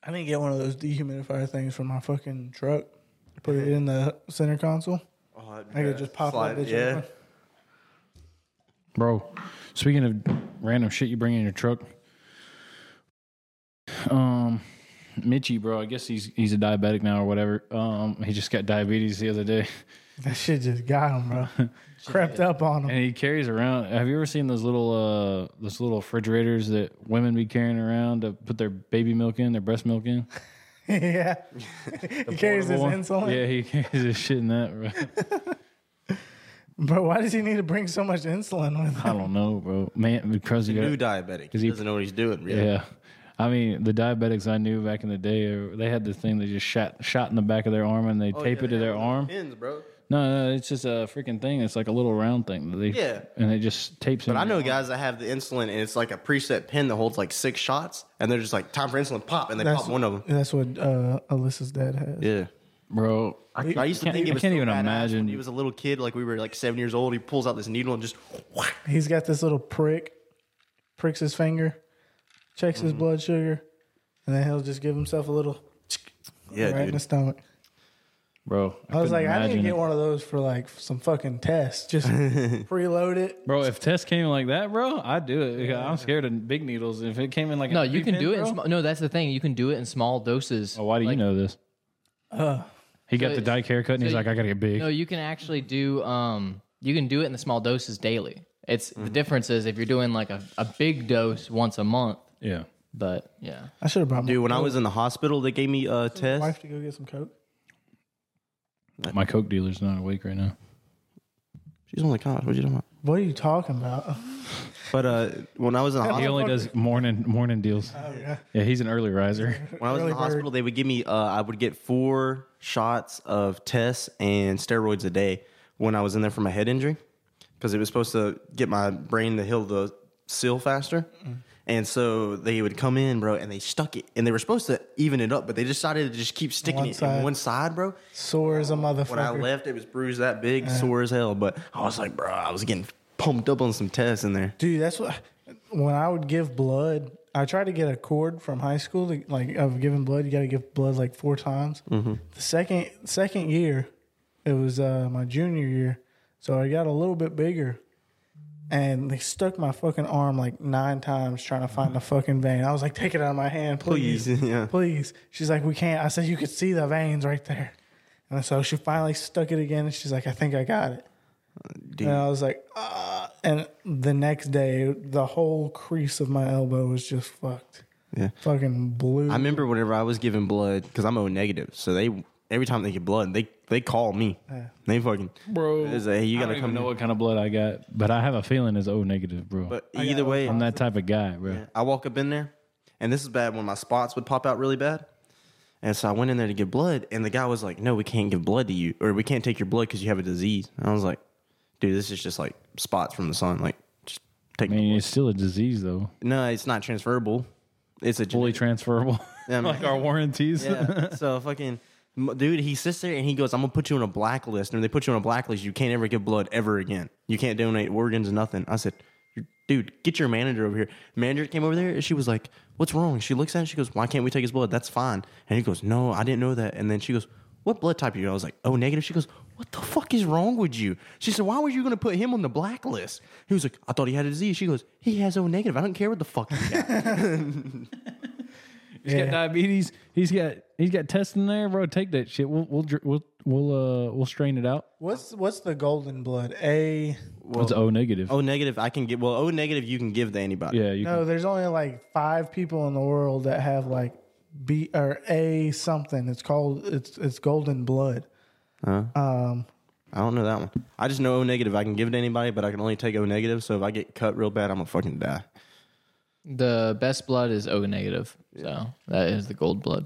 I didn't get one of those dehumidifier things for my fucking truck. Put it in the center console. Oh, I could just pop that bitch open. Bro, speaking of random shit you bring in your truck, Mitchie, bro, I guess he's a diabetic now or whatever. He just got diabetes the other day. That shit just got him, bro. Crept up on him. And he carries around. Have you ever seen those little refrigerators that women be carrying around to put their baby milk in, their breast milk in? Yeah. He carries his insulin. Yeah, he carries his shit in that, bro. Bro, why does he need to bring so much insulin with him? I don't know, bro. Man, because He's a new diabetic. He doesn't know what he's doing. Really. Yeah. I mean, the diabetics I knew back in the day, they had this thing they just shot in the back of their arm and they tape it to their arm. Pins, bro. No, it's just a freaking thing. It's like a little round thing. And it just tapes But in. I know guys that have the insulin and it's like a preset pin that holds like 6 shots and they're just like, time for insulin, pop, and they pop one of them. That's what Alyssa's dad has. Yeah. Bro, I used to think it was can't so even badass imagine. when he was a little kid, like we were like 7 years old. He pulls out this needle and just whack. He's got this little pricks his finger, checks his blood sugar, and then he'll just give himself a little right in the stomach. Bro, I was like, I need to get one of those for like some fucking tests. Just preload it. Bro, if tests came in like that, bro, I'd do it. Yeah. I'm scared of big needles. If it came in like no, you can do it. No, that's the thing. You can do it in small doses. Oh, why do you know this? He got the dyke haircut, and he's like, I gotta get big. No, you can actually do. You can do it in the small doses daily. It's the difference is if you're doing like a big dose once a month. Yeah, but yeah, I should have brought. Dude, when I was in the hospital, they gave me a test. Wife to go get some Coke. My Coke dealer's not awake right now. She's on the couch. What are you talking about? What are you talking about? But when I was in the He hospital, only does morning deals. Oh, yeah. Yeah, he's an early riser. when I was in the hospital, they would give me. I would get 4 shots of tests and steroids a day when I was in there for my head injury, because it was supposed to get my brain to heal the seal faster. And so they would come in, bro, and they stuck it. And they were supposed to even it up, but they decided to just keep sticking it on one side, bro. Sore as a motherfucker. When I left, it was bruised that big, sore as hell. But I was like, bro, I was getting pumped up on some tests in there. Dude, that's what... When I would give blood, I tried to get a cord from high school. Of giving blood, you got to give blood like 4 times. The second year, it was my junior year, so I got a little bit bigger. And they stuck my fucking arm like 9 times trying to find the fucking vein. I was like, take it out of my hand, please. Please. She's like, we can't. I said, you could see the veins right there. And so she finally stuck it again, and she's like, I think I got it. Dude. And I was like, and the next day, the whole crease of my elbow was just fucked. Yeah. Fucking blue. I remember whenever I was giving blood, because I'm O negative, so every time they get blood, they call me. They fucking Bro, hey, you I gotta don't come even know what kind of blood I got, but I have a feeling it's O negative, bro. But either way, I'm that type of guy, bro. I walk up in there, and this is bad when my spots would pop out really bad. And so I went in there to give blood, and the guy was like, no, we can't give blood to you, or we can't take your blood because you have a disease. And I was like, dude, this is just like spots from the sun. Like, just take my blood. It's still a disease, though. No, it's not transferable. It's a Fully transferable. Yeah, like our warranties. Yeah. So fucking dude, he sits there and he goes, I'm gonna put you on a blacklist. And when they put you on a blacklist, you can't ever give blood ever again. You can't donate organs, nothing. I said, dude, get your manager over here. Manager came over there and she was like, what's wrong? She looks at it and she goes, why can't we take his blood? That's fine. And he goes, no, I didn't know that. And then she goes, what blood type are you? I was like, O negative. She goes, what the fuck is wrong with you? She said, why were you going to put him on the blacklist? He was like, I thought he had a disease. She goes, he has O negative. I don't care what the fuck he got. He's got diabetes. He's got tests in there, bro. Take that shit. We'll strain it out. What's the golden blood? What's O negative? O negative, I can give. Well, O negative, you can give to anybody. Yeah, you can. There's only like 5 people in the world that have like B or A something. It's called it's golden blood. I don't know that one. I just know O negative. I can give it to anybody, but I can only take O negative. So if I get cut real bad, I'm gonna fucking die. the best blood is O negative, so that is the gold blood.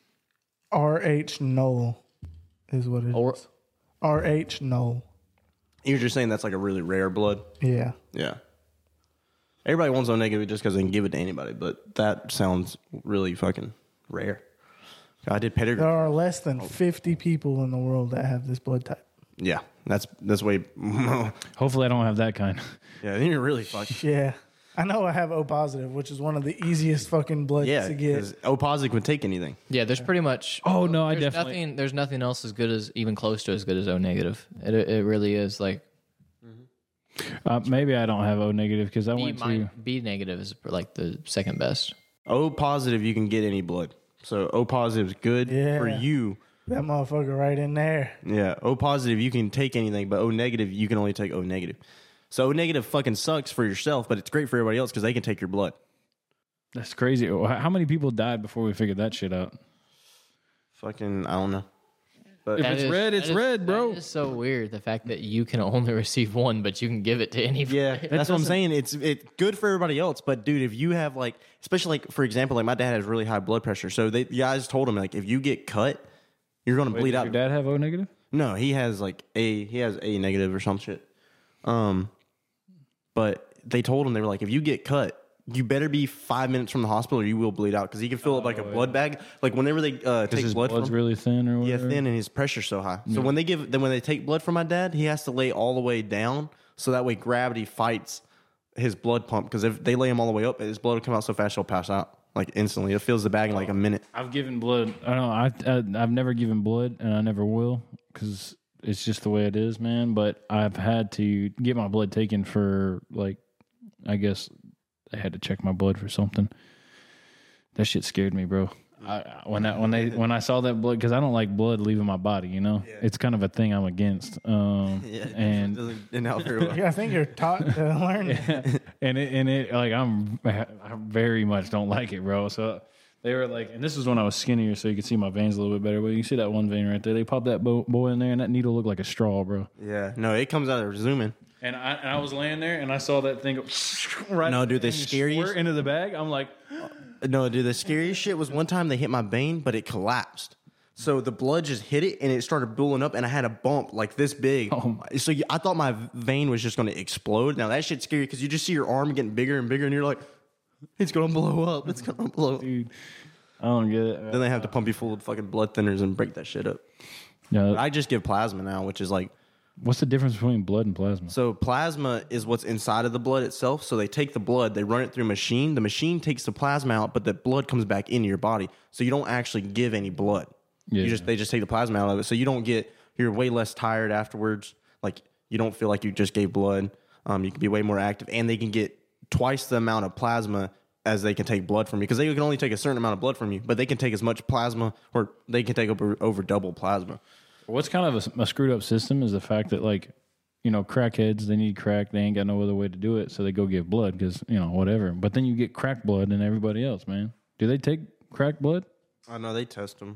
RH null is what it is. RH null. You're just saying that's like a really rare blood. Yeah. Yeah. Everybody wants O negative just because they can give it to anybody, but that sounds really fucking rare. I did pedigree. There are less than 50 people in the world that have this blood type. Yeah, that's way. Hopefully, I don't have that kind. Yeah, then you're really fucked. Yeah. I know I have O positive, which is one of the easiest fucking bloods Yeah, to get. because O positive would take anything. Yeah, there's pretty much. Oh, no, I there's definitely- nothing. There's nothing else as good as even close to as good as O negative. It really is like Maybe I don't have O negative because I went to. B negative is like the second best. O positive, you can get any blood. So O positive is good Yeah. for you. That motherfucker right in there. Yeah, O positive, you can take anything, but O negative, you can only take O negative. So O negative fucking sucks for yourself, but it's great for everybody else because they can take your blood. That's crazy. How many people died before we figured that shit out? Fucking, I don't know. But If it's red, it's red, bro. That is so weird. The fact that you can only receive one, but you can give it to anybody. yeah, that's what I'm saying. It's good for everybody else, but dude, if you have like, especially like for example, like my dad has really high blood pressure, so the guys told him like if you get cut, you're gonna bleed Does out. your dad have O negative? No, he has like A negative or some shit. But they told him, they were like, if you get cut, you better be 5 minutes from the hospital or you will bleed out because he can fill up like a blood bag. Like whenever they take His blood blood's from really thin or yeah, whatever. thin and his pressure's so high. So when they take blood from my dad, he has to lay all the way down so that way gravity fights his blood pump because if they lay him all the way up, his blood will come out so fast he'll pass out like instantly. It fills the bag in like a minute. I've given blood. I don't know. I've never given blood, and I never will because it's just the way it is, man. But I've had to get my blood taken for like, I guess they had to check my blood for something. That shit scared me, bro. When I saw that blood, because I don't like blood leaving my body. You know, it's kind of a thing I'm against. And doesn't help very well. Yeah, I think you're taught to learn. and it like I very much don't like it, bro. So they were like, and this is when I was skinnier, so you could see my veins a little bit better. But you can see that one vein right there. They popped that boy in there, and that needle looked like a straw, bro. Yeah, no, it comes out of zooming. And I was laying there, and I saw that thing go right. No, dude, the and scariest- squirt into the bag. I'm like, No, dude, the scariest shit was one time they hit my vein, but it collapsed. So the blood just hit it, and it started building up, and I had a bump like this big. So I thought my vein was just going to explode. Now that shit's scary because you just see your arm getting bigger and bigger, and you're like, it's going to blow up. It's going to blow up. dude, I don't get it. Then they have to pump you full of fucking blood thinners and break that shit up. No, I just give plasma now, which is like, what's the difference between blood and plasma? so plasma is what's inside of the blood itself. So they take the blood, they run it through a machine. The machine takes the plasma out, but the blood comes back into your body. So you don't actually give any blood. Yeah. They just take the plasma out of it. So you don't you're way less tired afterwards. Like you don't feel like you just gave blood. You can be way more active, and they can get twice the amount of plasma as they can take blood from you because they can only take a certain amount of blood from you, but they can take as much plasma, or they can take over double plasma. What's kind of a screwed up system is the fact that, like, you know, crackheads, they need crack. They ain't got no other way to do it, so they go give blood because, you know, whatever. But then you get crack blood and everybody else, man. Do they take crack blood? I know they test them.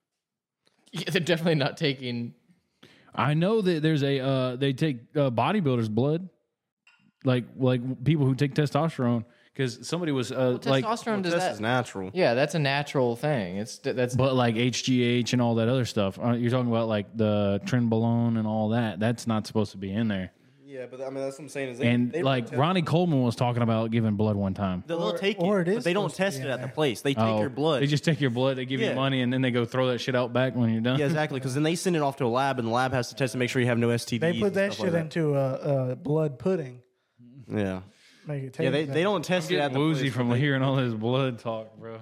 Yeah, they're definitely not taking. I know that there's they take bodybuilders' blood, like people who take testosterone. Because somebody was like, Testosterone does This that. is natural. Yeah, that's a natural thing. That's but like HGH and all that other stuff. You're talking about like the trenbolone and all that. That's not supposed to be in there. Yeah, but I mean that's what I'm saying. Is And like Ronnie Coleman was talking about giving blood one time. they'll take or it, it is but they don't supposed to test be it in at the there. place. They take your blood. They just take your blood. They give Yeah. you money, and then they go throw that shit out back when you're done. Yeah, exactly. Because then they send it off to a lab, and the lab has to test to make sure you have no STDs. They put and that stuff shit like into a blood pudding. Yeah, Make it taste yeah. They don't test it at Getting the woozy place, from but they- hearing all this blood talk, bro.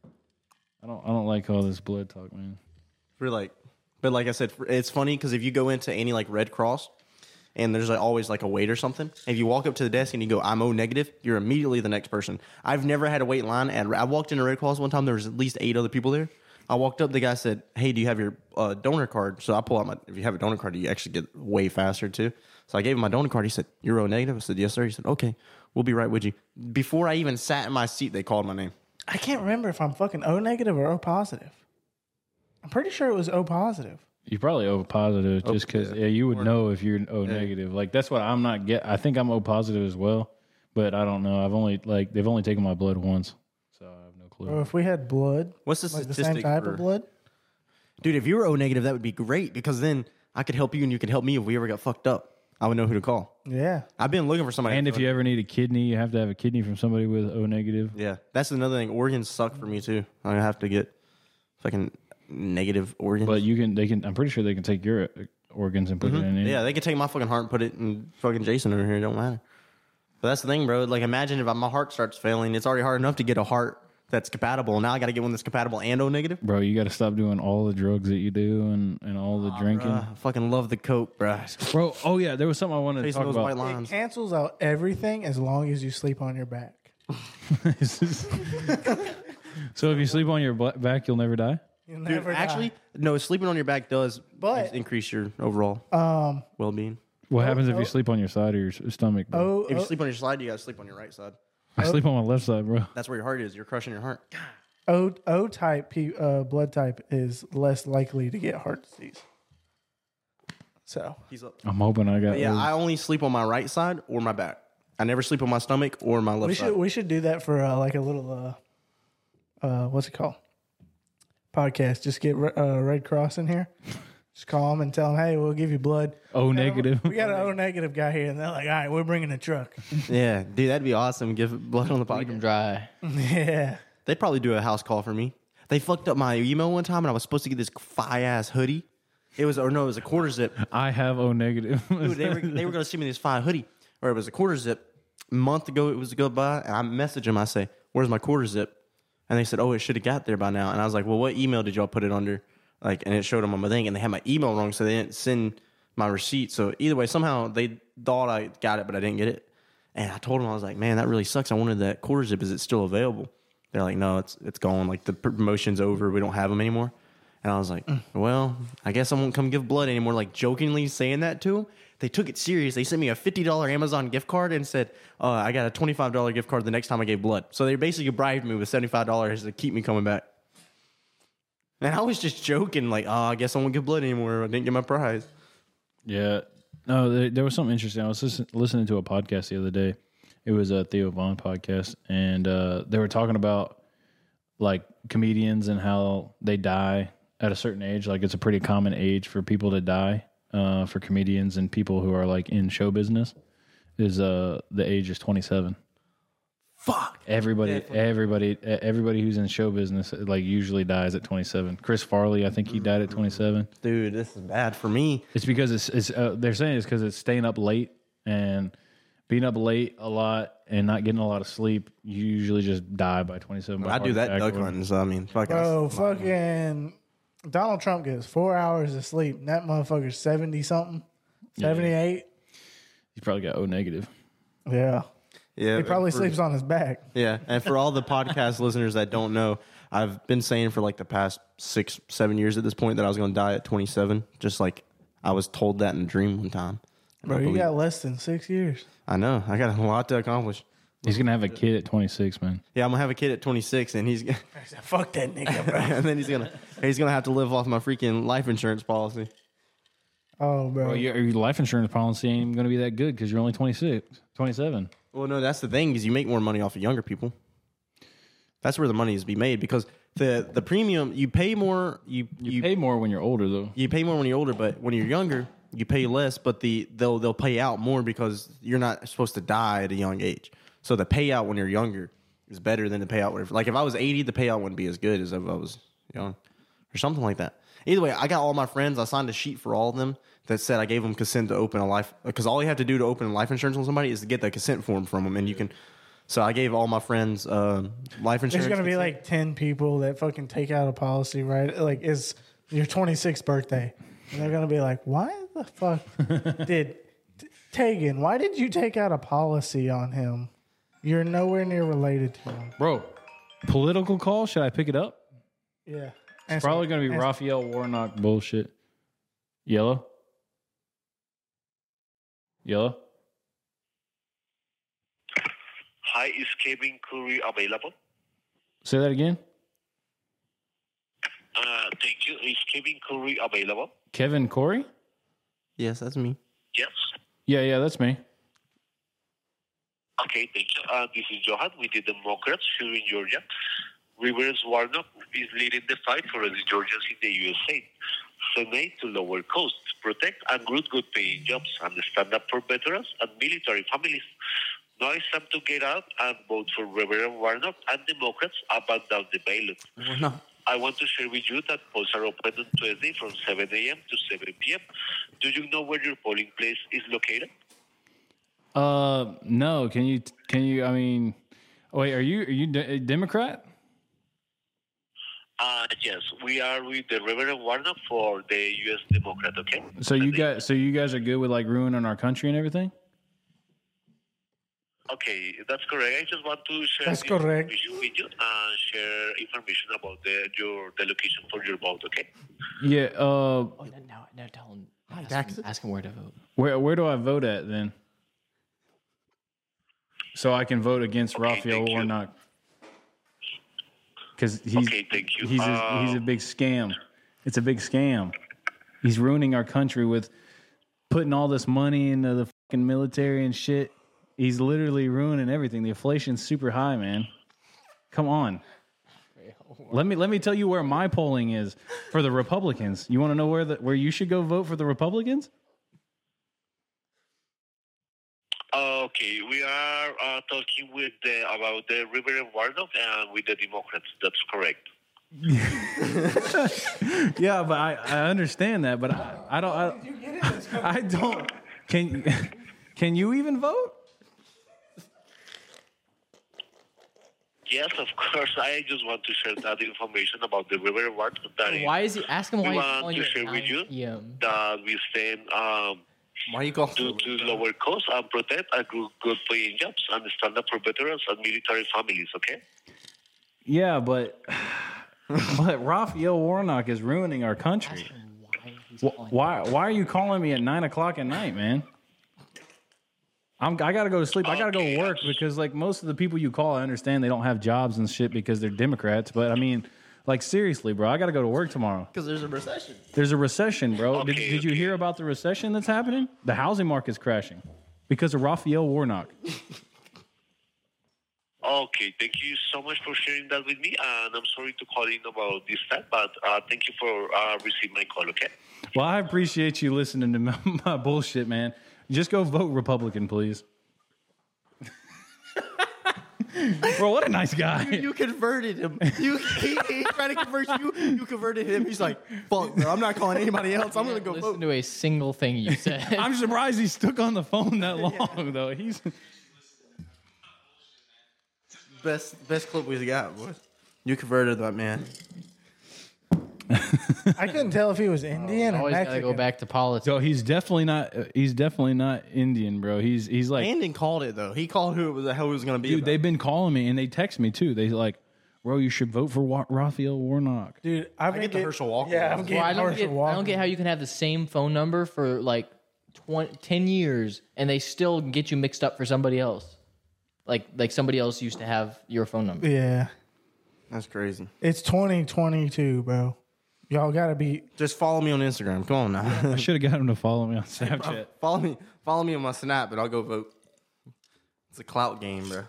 I don't like all this blood talk, man. for like, but like I said, it's funny because if you go into any like Red Cross, and there's like always like a wait or something, and if you walk up to the desk and you go, "I'm O negative," you're immediately the next person. I've never had a wait line, and I walked into Red Cross one time. There was at least 8 other people there. I walked up, the guy said, "Hey, do you have your donor card?" So I pull out my. If you have a donor card, you actually get way faster too. So I gave him my donor card. He said, "You're O negative." I said, "Yes, sir." He said, "Okay, we'll be right with you." Before I even sat in my seat, they called my name. I can't remember if I'm fucking O negative or O positive. I'm pretty sure it was O positive. You're probably O positive just because you would know if you're O negative. Like that's what I'm not get. I think I'm O positive as well, but I don't know. I've only they've only taken my blood once, so I have no clue. Or if we had blood, What's the like the statistic same type for- of blood. Dude, if you were O negative, that would be great because then I could help you and you could help me if we ever got fucked up. I would know who to call. Yeah. I've been looking for somebody. And if you ever need a kidney, you have to have a kidney from somebody with O negative. yeah, that's another thing. Organs suck for me too. I have to get fucking negative organs. But you can, they can. I'm pretty sure they can take your organs and put it in. yeah, they could take my fucking heart and put it in fucking Jason over here. It don't matter. But that's the thing, bro. Like, imagine if my heart starts failing. It's already hard enough to get a heart that's compatible. Now I got to get one that's compatible and O negative. Bro, you got to stop doing all the drugs that you do and all the drinking. I fucking love the Coke, bro. Bro, oh yeah, there was something I wanted to Facing talk those about. white It lines. cancels out everything as long as you sleep on your back. So if you sleep on your back, you'll never die? You'll Dude, never actually, die. no, sleeping on your back does But- increase your overall well-being. What happens if you sleep on your side or your stomach? Bro? If you sleep on your side, you got to sleep on your right side. I sleep on my left side, bro. That's where your heart is. You're crushing your heart. O type blood type is less likely to get heart disease. So He's up. I'm hoping I got. But yeah, I only sleep on my right side or my back. I never sleep on my stomach or my left side. we should do that for like a little what's it called? Podcast. Just get Red Cross in here. Just call them and tell them, hey, we'll give you blood. O negative. We got an O negative guy here, and they're like, all right, we're bringing a truck. Yeah, dude, that'd be awesome. Give blood on the Keep them podcast. dry. Yeah. They'd probably do a house call for me. They fucked up my email one time, and I was supposed to get this fire-ass hoodie. It was a quarter zip. I have O negative. Dude, they were going to send me this fire hoodie, or it was a quarter zip. A month ago, it was to go by, and I messaged them. I say, "Where's my quarter zip?" And they said, "Oh, it should have got there by now." And I was like, "Well, what email did y'all put it under?" Like, and it showed them on my thing, and they had my email wrong, so they didn't send my receipt. So either way, somehow they thought I got it, but I didn't get it. And I told them, I was like, "Man, that really sucks. I wanted that quarter zip. Is it still available?" They're like, "No, it's gone. Like the promotion's over. We don't have them anymore." And I was like, "Well, I guess I won't come give blood anymore." Like jokingly saying that to them. They took it serious. They sent me a $50 Amazon gift card and said, "I got a $25 gift card the next time I gave blood." So they basically bribed me with $75 to keep me coming back. And I was just joking, like, "Oh, I guess I won't give blood anymore. I didn't get my prize." Yeah. No, there was something interesting. I was listening to a podcast the other day. It was a Theo Vaughn podcast, and they were talking about like comedians and how they die at a certain age. Like it's a pretty common age for people to die for comedians and people who are like in show business. Is the age is 27. Fuck. Everybody who's in show business like usually dies at 27. Chris Farley, I think he died at 27. Dude, this is bad for me. It's because it's they're saying it's because it's staying up late and being up late a lot and not getting a lot of sleep. You usually just die by 27. I do that duck hunting, so I mean, fuck. Bro, fucking Donald Trump gets 4 hours of sleep. And that motherfucker's 70 something, 78. He's probably got O negative. Yeah. Yeah, He probably sleeps on his back. Yeah, and for all the podcast listeners that don't know, I've been saying for like the past 6-7 years at this point that I was going to die at 27. Just like I was told that in a dream one time. Bro, you got less than 6 years. I know. I got a lot to accomplish. He's gonna have a kid at 26, man. Yeah, I'm gonna have a kid at 26, and he's Fuck that nigga, bro. and then he's gonna have to live off my freaking life insurance policy. Oh, bro. Well, your life insurance policy ain't even gonna be that good because you're only 26, 27. Well, no, that's the thing is you make more money off of younger people. That's where the money is to be made because the premium you pay more. You Pay more when you're older, though. You pay more when you're older, but when you're younger, you pay less. But they'll pay out more because you're not supposed to die at a young age. So the payout when you're younger is better than the payout. Like if I was 80, the payout wouldn't be as good as if I was young or something like that. Either way, I got all my friends. I signed a sheet for all of them that said I gave them consent to open a life because all you have to do to open a life insurance on somebody is to get the consent form from them, and you can. So I gave all my friends life insurance. There's gonna be consent. like 10 people that fucking take out a policy, right? Like it's your 26th birthday, and they're gonna be like, "Why the fuck did Tegan? Why did you take out a policy on him? You're nowhere near related to him." Bro, political call? Should I pick it up? Yeah, It's probably gonna be Raphael Warnock bullshit. Yellow? Yellow? Hi, is Kevin Curry available? Say that again. Thank you. Is Kevin Curry available? Kevin Corey? Yes, that's me. Yes. Yeah, that's me. Okay, thank you. This is Johan with the Democrats here in Georgia. Rivers Warnock is leading the fight for the Georgians in the USA. Senate to lower costs, protect and recruit good-paying jobs, and stand up for veterans and military families. Now it's time to get out and vote for Reverend Warnock and Democrats about down the ballot. No. I want to share with you that polls are open on Tuesday from 7 a.m. to 7 p.m. Do you know where your polling place is located? No. Can you? I mean, wait. Are you a Democrat? Yes, we are with the Reverend Warnock for the U.S. Democrat. Okay. So you guys are good with like ruining our country and everything? Okay, that's correct. I just want to share That's this correct. information with you and share information about the location for your vote. Okay. Yeah. Oh, no, tell him. Ask him where to vote. Where do I vote at then? So I can vote against Okay, Raphael thank you. Warnock. Because Okay, thank you. he's a big scam. It's a big scam. He's ruining our country with putting all this money into the fucking military and shit. He's literally ruining everything. The inflation's super high, man. Come on. Let me tell you where my polling is for the Republicans. You want to know where you should go vote for the Republicans? Okay, we are talking about the Reverend Warnock and with the Democrats. That's correct. Yeah, but I understand that, but I don't. Can you even vote? Yes, of course. I just want to share that information about the Reverend Warnock. Why is he? Ask him why We he's want calling to you at share with 9 you p.m. that we stand Why you call to lower costs and protect a good paying jobs and stand up for veterans and military families. Okay. Yeah, but Raphael Warnock is ruining our country. Why he's calling Why are you calling me at 9 o'clock at night, man? I gotta go to sleep. I gotta go to work because like most of the people you call, I understand they don't have jobs and shit because they're Democrats. But I mean, like seriously, bro, I gotta go to work tomorrow. because there's a recession. There's a recession, bro. Okay, Did you hear about the recession that's happening? The housing market's crashing because of Raphael Warnock. Okay, thank you so much for sharing that with me, and I'm sorry to call in about this time, but thank you for receiving my call. Okay. Well, I appreciate you listening to my bullshit, man. Just go vote Republican, please. Bro, what a nice guy. You converted him. He tried to convert you. You converted him. He's like, fuck, bro. I'm not calling anybody else. I'm gonna go Listen vote. to a single thing you said. I'm surprised he stuck on the phone that long, though. He's Best clip we got, boys. You converted that man. I couldn't tell if he was Indian or Always gotta Mexican. go back to politics. so he's definitely not. He's definitely not Indian, bro. He's like, Landon called it though. He called who it was gonna be. dude. about. They've been calling me and they text me too. They like, bro, you should vote for Raphael Warnock. Dude, I've been get the getting- Herschel Walker Yeah, one. I'm Well, getting I don't Herschel get. Walker. I don't get how you can have the same phone number for like 10 years and they still get you mixed up for somebody else. Like somebody else used to have your phone number. Yeah, That's crazy. it's 2022, bro. Y'all gotta be. Just follow me on Instagram. Come on now. I should have got him to follow me on Snapchat. follow me on my Snap, but I'll go vote. It's a clout game, bro.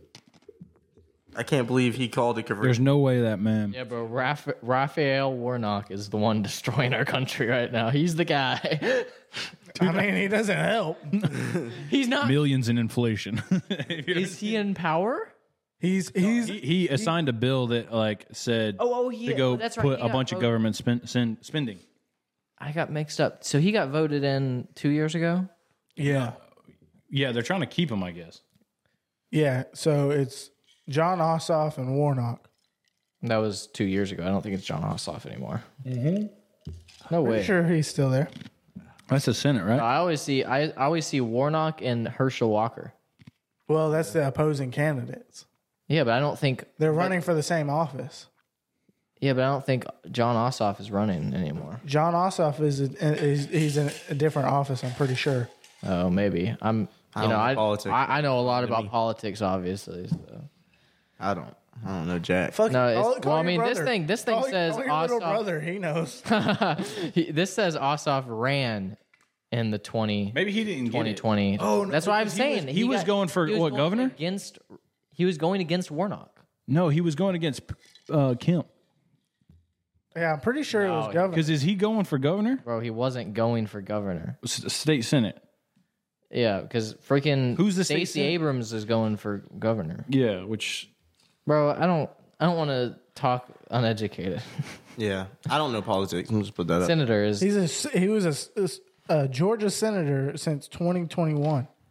I can't believe he called it convert. There's no way that man. Yeah, bro. Raphael Warnock is the one destroying our country right now. He's the guy. I mean, he doesn't help. He's not. Millions in inflation. Is he in power? He's he assigned a bill that like said He to go that's right. put He a got bunch of voted- government spending. I got mixed up. So he got voted in 2 years ago. yeah. Yeah, they're trying to keep him, I guess. Yeah, so it's John Ossoff and Warnock. That was 2 years ago. I don't think it's John Ossoff anymore. Mm-hmm. No way. Pretty sure he's still there. That's the Senate, right? I always see Warnock and Herschel Walker. Well, that's the opposing candidates. Yeah, but I don't think They're running for the same office. Yeah, but I don't think John Ossoff is running anymore. John Ossoff he's in a different office. I'm pretty sure. Oh, maybe I don't know politics. I know a lot about politics, obviously. So. I don't know, Jack. Fuck. No, it's- call well, I your mean, this brother. thing Call says your little Ossoff- brother. He knows. This says Ossoff ran in the Maybe he didn't get it. 2020. Oh, no, that's what I'm because saying. he was going for, what, governor? He was going against Warnock. No, he was going against Kemp. Yeah, I'm pretty sure it was governor. Because is he going for governor? Bro, he wasn't going for governor. State Senate. Yeah, because freaking Who's the state Stacey sen- Abrams is going for governor. Yeah, which Bro, I don't want to talk uneducated. Yeah, I don't know politics. I'm just put that up. Senator is He was a Georgia senator since 2021.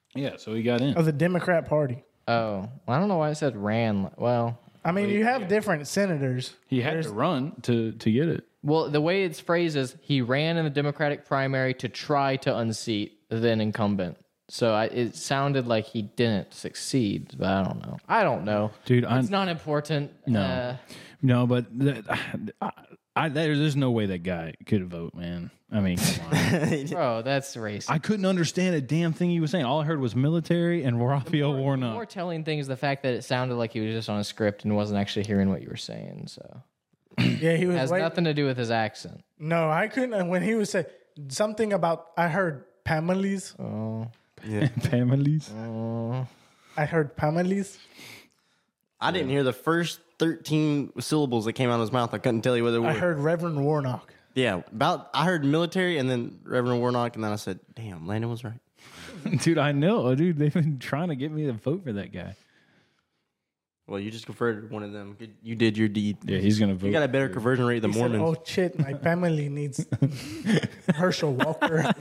Yeah, so he got in. of the Democrat Party. Oh, well, I don't know why it said ran. Well, I mean, you have different senators. He had to run to get it. well, the way it's phrased is he ran in the Democratic primary to try to unseat the then incumbent. So it sounded like he didn't succeed, but I don't know. Dude, It's not important. No. No, but there's no way that guy could vote, man. I mean, come on. Bro, that's racist. I couldn't understand a damn thing he was saying. All I heard was military and Raphael More Warnock. telling thing is the fact that it sounded like he was just on a script and wasn't actually hearing what you were saying. So Yeah, he it was. has wait- nothing to do with his accent. No, I couldn't. And when he was saying something about, I heard Pamela's. Families. I heard Pamela's. I didn't hear the first 13 syllables that came out of his mouth. I couldn't tell you what they were. I heard Reverend Warnock. Yeah, I heard military and then Reverend Warnock, and then I said, damn, Landon was right. Dude, I know. Dude, they've been trying to get me to vote for that guy. Well, you just converted one of them. You did your deed. Yeah, he's going to vote. You got a better conversion rate than He said, Mormons. "Oh shit, my family needs Herschel Walker."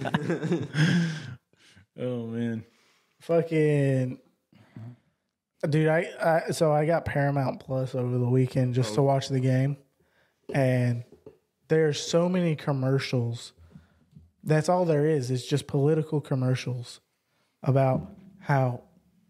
Oh, man. Fucking dude, so I got Paramount Plus over the weekend just to watch the game, and there's so many commercials. That's all there is. It's just political commercials about how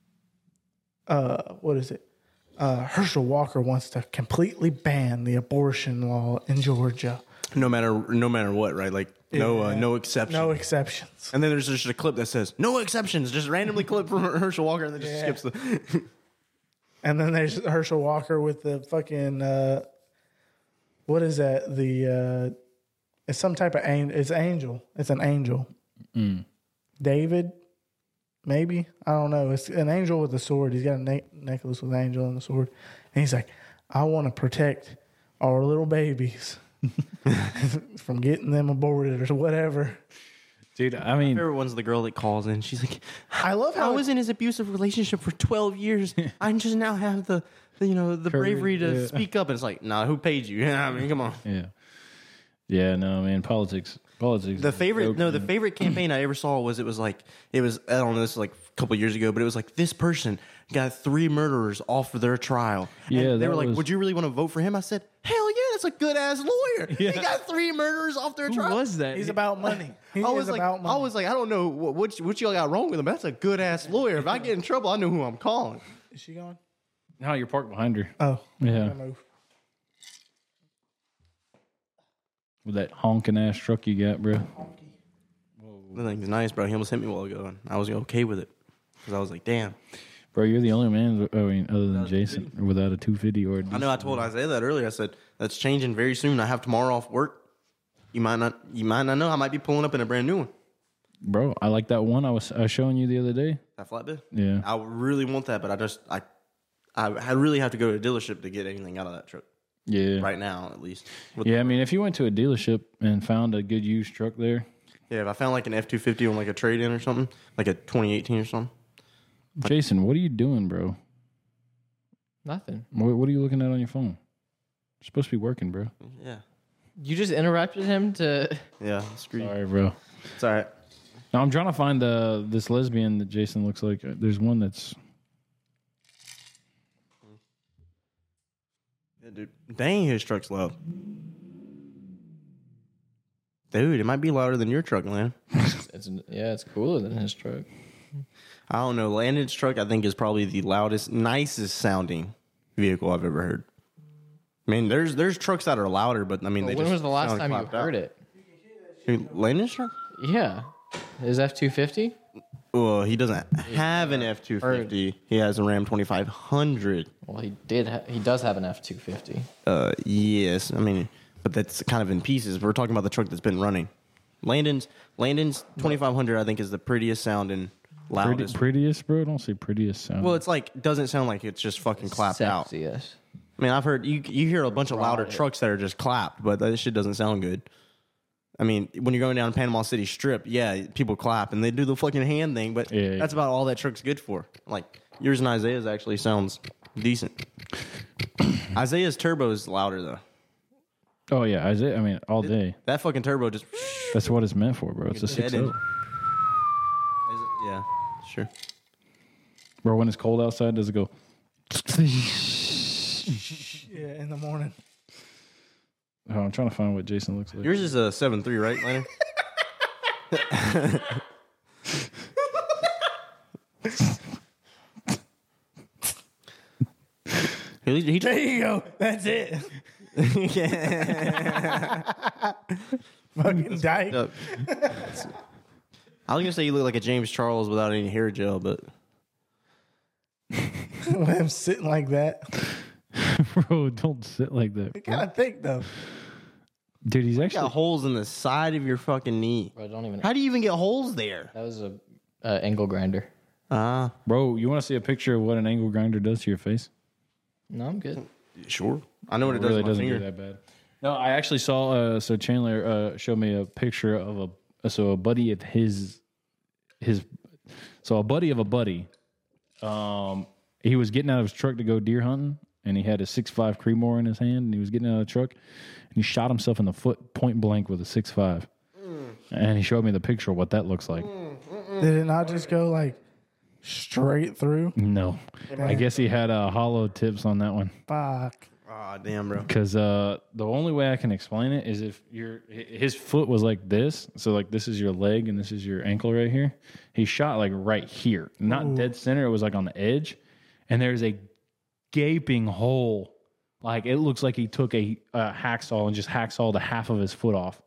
what is it? Herschel Walker wants to completely ban the abortion law in Georgia. No matter what, right? Like no exceptions. No exceptions. And then there's just a clip that says no exceptions, just randomly clip from Herschel Walker, and then just skips the. And then there's Herschel Walker with the fucking what is that? It's some type of angel. It's angel. It's an angel. David, maybe, I don't know. It's an angel with a sword. He's got a necklace with an angel and a sword, and he's like, "I want to protect our little babies from getting them aborted or whatever." Dude, I mean, My favorite one's the girl that calls in. She's like, I love I how was in his abusive relationship for 12 years. I just now have the bravery to speak up. And it's like, nah, who paid you? I mean, come on. yeah. Yeah, no, man, politics. The favorite campaign I ever saw was I don't know, this was like a couple years ago, but it was like this person got 3 murderers off of their trial. Yeah, And they that were like, was- would you really want to vote for him? I said, hell yeah, that's a good ass lawyer. Yeah. He got 3 murderers off their Who trial. was that? he's about money. He I is was like, about money. I don't know what y'all got wrong with him. That's a good ass lawyer. If I get in trouble, I know who I'm calling. Is she gone? No, you're parked behind her. Oh, Yeah. I move. With that honking ass truck you got, bro. The thing's nice, bro. He almost hit me a while ago, and I was okay with it because I was like, damn. Bro, you're the only man, other than Jason, without a 250 or a I know I told Isaiah that earlier. I said that's changing very soon. I have tomorrow off work. You might not know. I might be pulling up in a brand new one. Bro, I like that one I was showing you the other day. That flatbed. Yeah. I really want that, but I really have to go to a dealership to get anything out of that truck Yeah. right now, at least. Yeah, I mean, if you went to a dealership and found a good used truck there, Yeah, if I found like an F-250 on like a trade-in or something, like a 2018 or something. Jason, what are you doing, bro? Nothing. What are you looking at on your phone? You're supposed to be working, bro. Yeah. You just interrupted him to. Yeah, screw you. Sorry, bro. It's all right. No, I'm trying to find this lesbian that Jason looks like. There's one that's. Yeah, dude. Dang, his truck's loud. Dude, it might be louder than your truck, man. It's cooler than his truck. I don't know. Landon's truck, I think, is probably the loudest, nicest sounding vehicle I've ever heard. I mean, there's trucks that are louder, but I mean, they When just was the last sound time you clapped out. heard it? Dude, Landon's truck? Yeah, his F-250. Well, he doesn't have an F-250. He has a Ram 2500. Well, he does have an F-250. Yes. I mean, but that's kind of in pieces. We're talking about the truck that's been running. Landon's 2500, I think, is the prettiest sounding, loudest. Prettiest, bro? Don't say prettiest sound. Well, it's like, doesn't sound like it's just fucking clapped out. Sexiest. I mean, I've heard you hear a bunch of louder trucks that are just clapped, but that shit doesn't sound good. I mean, when you're going down Panama City Strip, yeah, people clap and they do the fucking hand thing, but Yeah. that's about all that truck's good for. Like yours and Isaiah's actually sounds decent. Isaiah's turbo is louder though. Oh, yeah. Isaiah, I mean, all day. That fucking turbo just That's what it's meant for, bro. It's a dead 6.0. yeah, sure. Bro, when it's cold outside, does it go? Yeah, in the morning. Oh, I'm trying to find what Jason looks like. Yours is a 7.3, right, Leonard? There you go. That's it. Fucking dyke. I was gonna say you look like a James Charles without any hair gel, but When I'm sitting like that. Bro, don't sit like that. What kind of thick though? Dude, he's you actually. got holes in the side of your fucking knee. Bro, don't even. How do you even get holes there? That was a angle grinder. Bro, you want to see a picture of what an angle grinder does to your face? No, I'm good. Sure. I know what it does really to my doesn't finger. do that bad. No, I actually saw. So Chandler showed me a picture of a buddy of his. So a buddy of a buddy. He was getting out of his truck to go deer hunting, and he had a 6.5 Creedmoor in his hand, and he was getting out of the truck, and he shot himself in the foot point blank with a 6.5. And he showed me the picture of what that looks like. Did it not just go like straight through? No, I guess he had hollow tips on that one. Fuck. Ah, damn, bro. Because the only way I can explain it is if his foot was like this, so like this is your leg and this is your ankle right here. He shot like right here, not dead center. It was like on the edge, and there's a gaping hole. Like it looks like he took a hacksaw and just hacksawed the half of his foot off.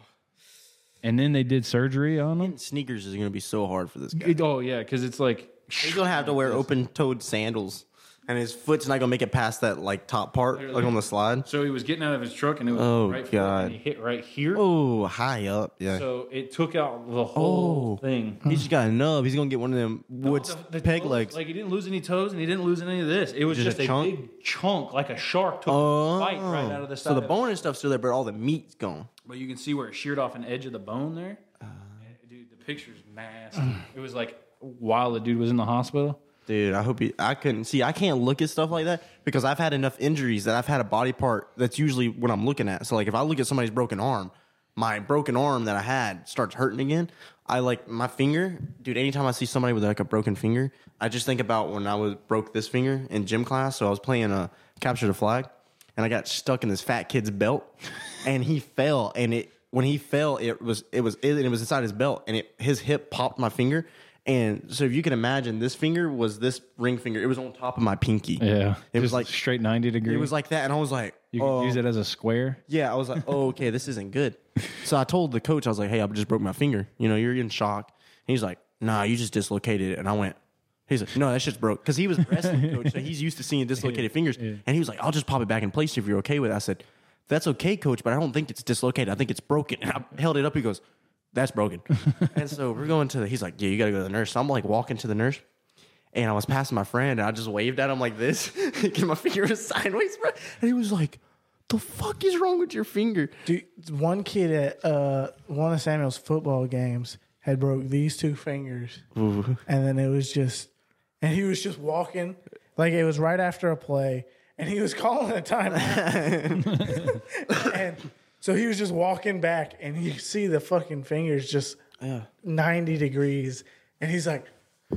And then they did surgery on him. Sneakers is gonna be so hard for this guy. Oh yeah, because it's like He's gonna have to wear open-toed sandals, and his foot's not gonna make it past that like top part, like on the slide. so he was getting out of his truck and it was Oh, right foot, God. and he hit right here. Oh, high up, yeah. So it took out the whole thing. He's just got a nub. He's gonna get one of them wood The peg toes, legs. Like he didn't lose any toes and he didn't lose any of this. It was Just just a a chunk? big chunk, like a shark took a bite right out of the side. So the of it. bone and stuff's still there, but all the meat's gone. But you can see where it sheared off an edge of the bone there. Dude, the picture's nasty. It was like while the dude was in the hospital. Dude, I can't look at stuff like that because I've had enough injuries that I've had a body part that's usually what I'm looking at. So like if I look at somebody's broken arm, my broken arm that I had starts hurting again. I like my finger, dude, anytime I see somebody with like a broken finger, I just think about when I broke this finger in gym class. So I was playing capture the flag and I got stuck in this fat kid's belt and he fell and when he fell, it was inside his belt and his hip popped my finger. And so if you can imagine, this finger was this ring finger. It was on top of my pinky. Yeah. It was Just like straight 90 degrees. It was like that. And I was like, you could use it as a square. yeah, I was like, oh, okay, this isn't good. So I told the coach, I was like, hey, I just broke my finger. You know, you're in shock. And he's like, nah, you just dislocated it. And I went, he's like, no, that shit's broke. Because he was a wrestling coach, so he's used to seeing dislocated fingers. And he was like, I'll just pop it back in place if you're okay with it. I said, that's okay, coach, but I don't think it's dislocated. I think it's broken. And I held it up. He goes, that's broken. And so we're going he's like, yeah, you got to go to the nurse. So I'm like walking to the nurse. And I was passing my friend, and I just waved at him like this because my finger was sideways, bro. And he was like, the fuck is wrong with your finger? Dude, one kid at one of Samuel's football games had broke these two fingers. And then it was just, and he was just walking, like it was right after a play, and he was calling a timeout. And so he was just walking back, and you see the fucking fingers just 90 degrees. And he's like,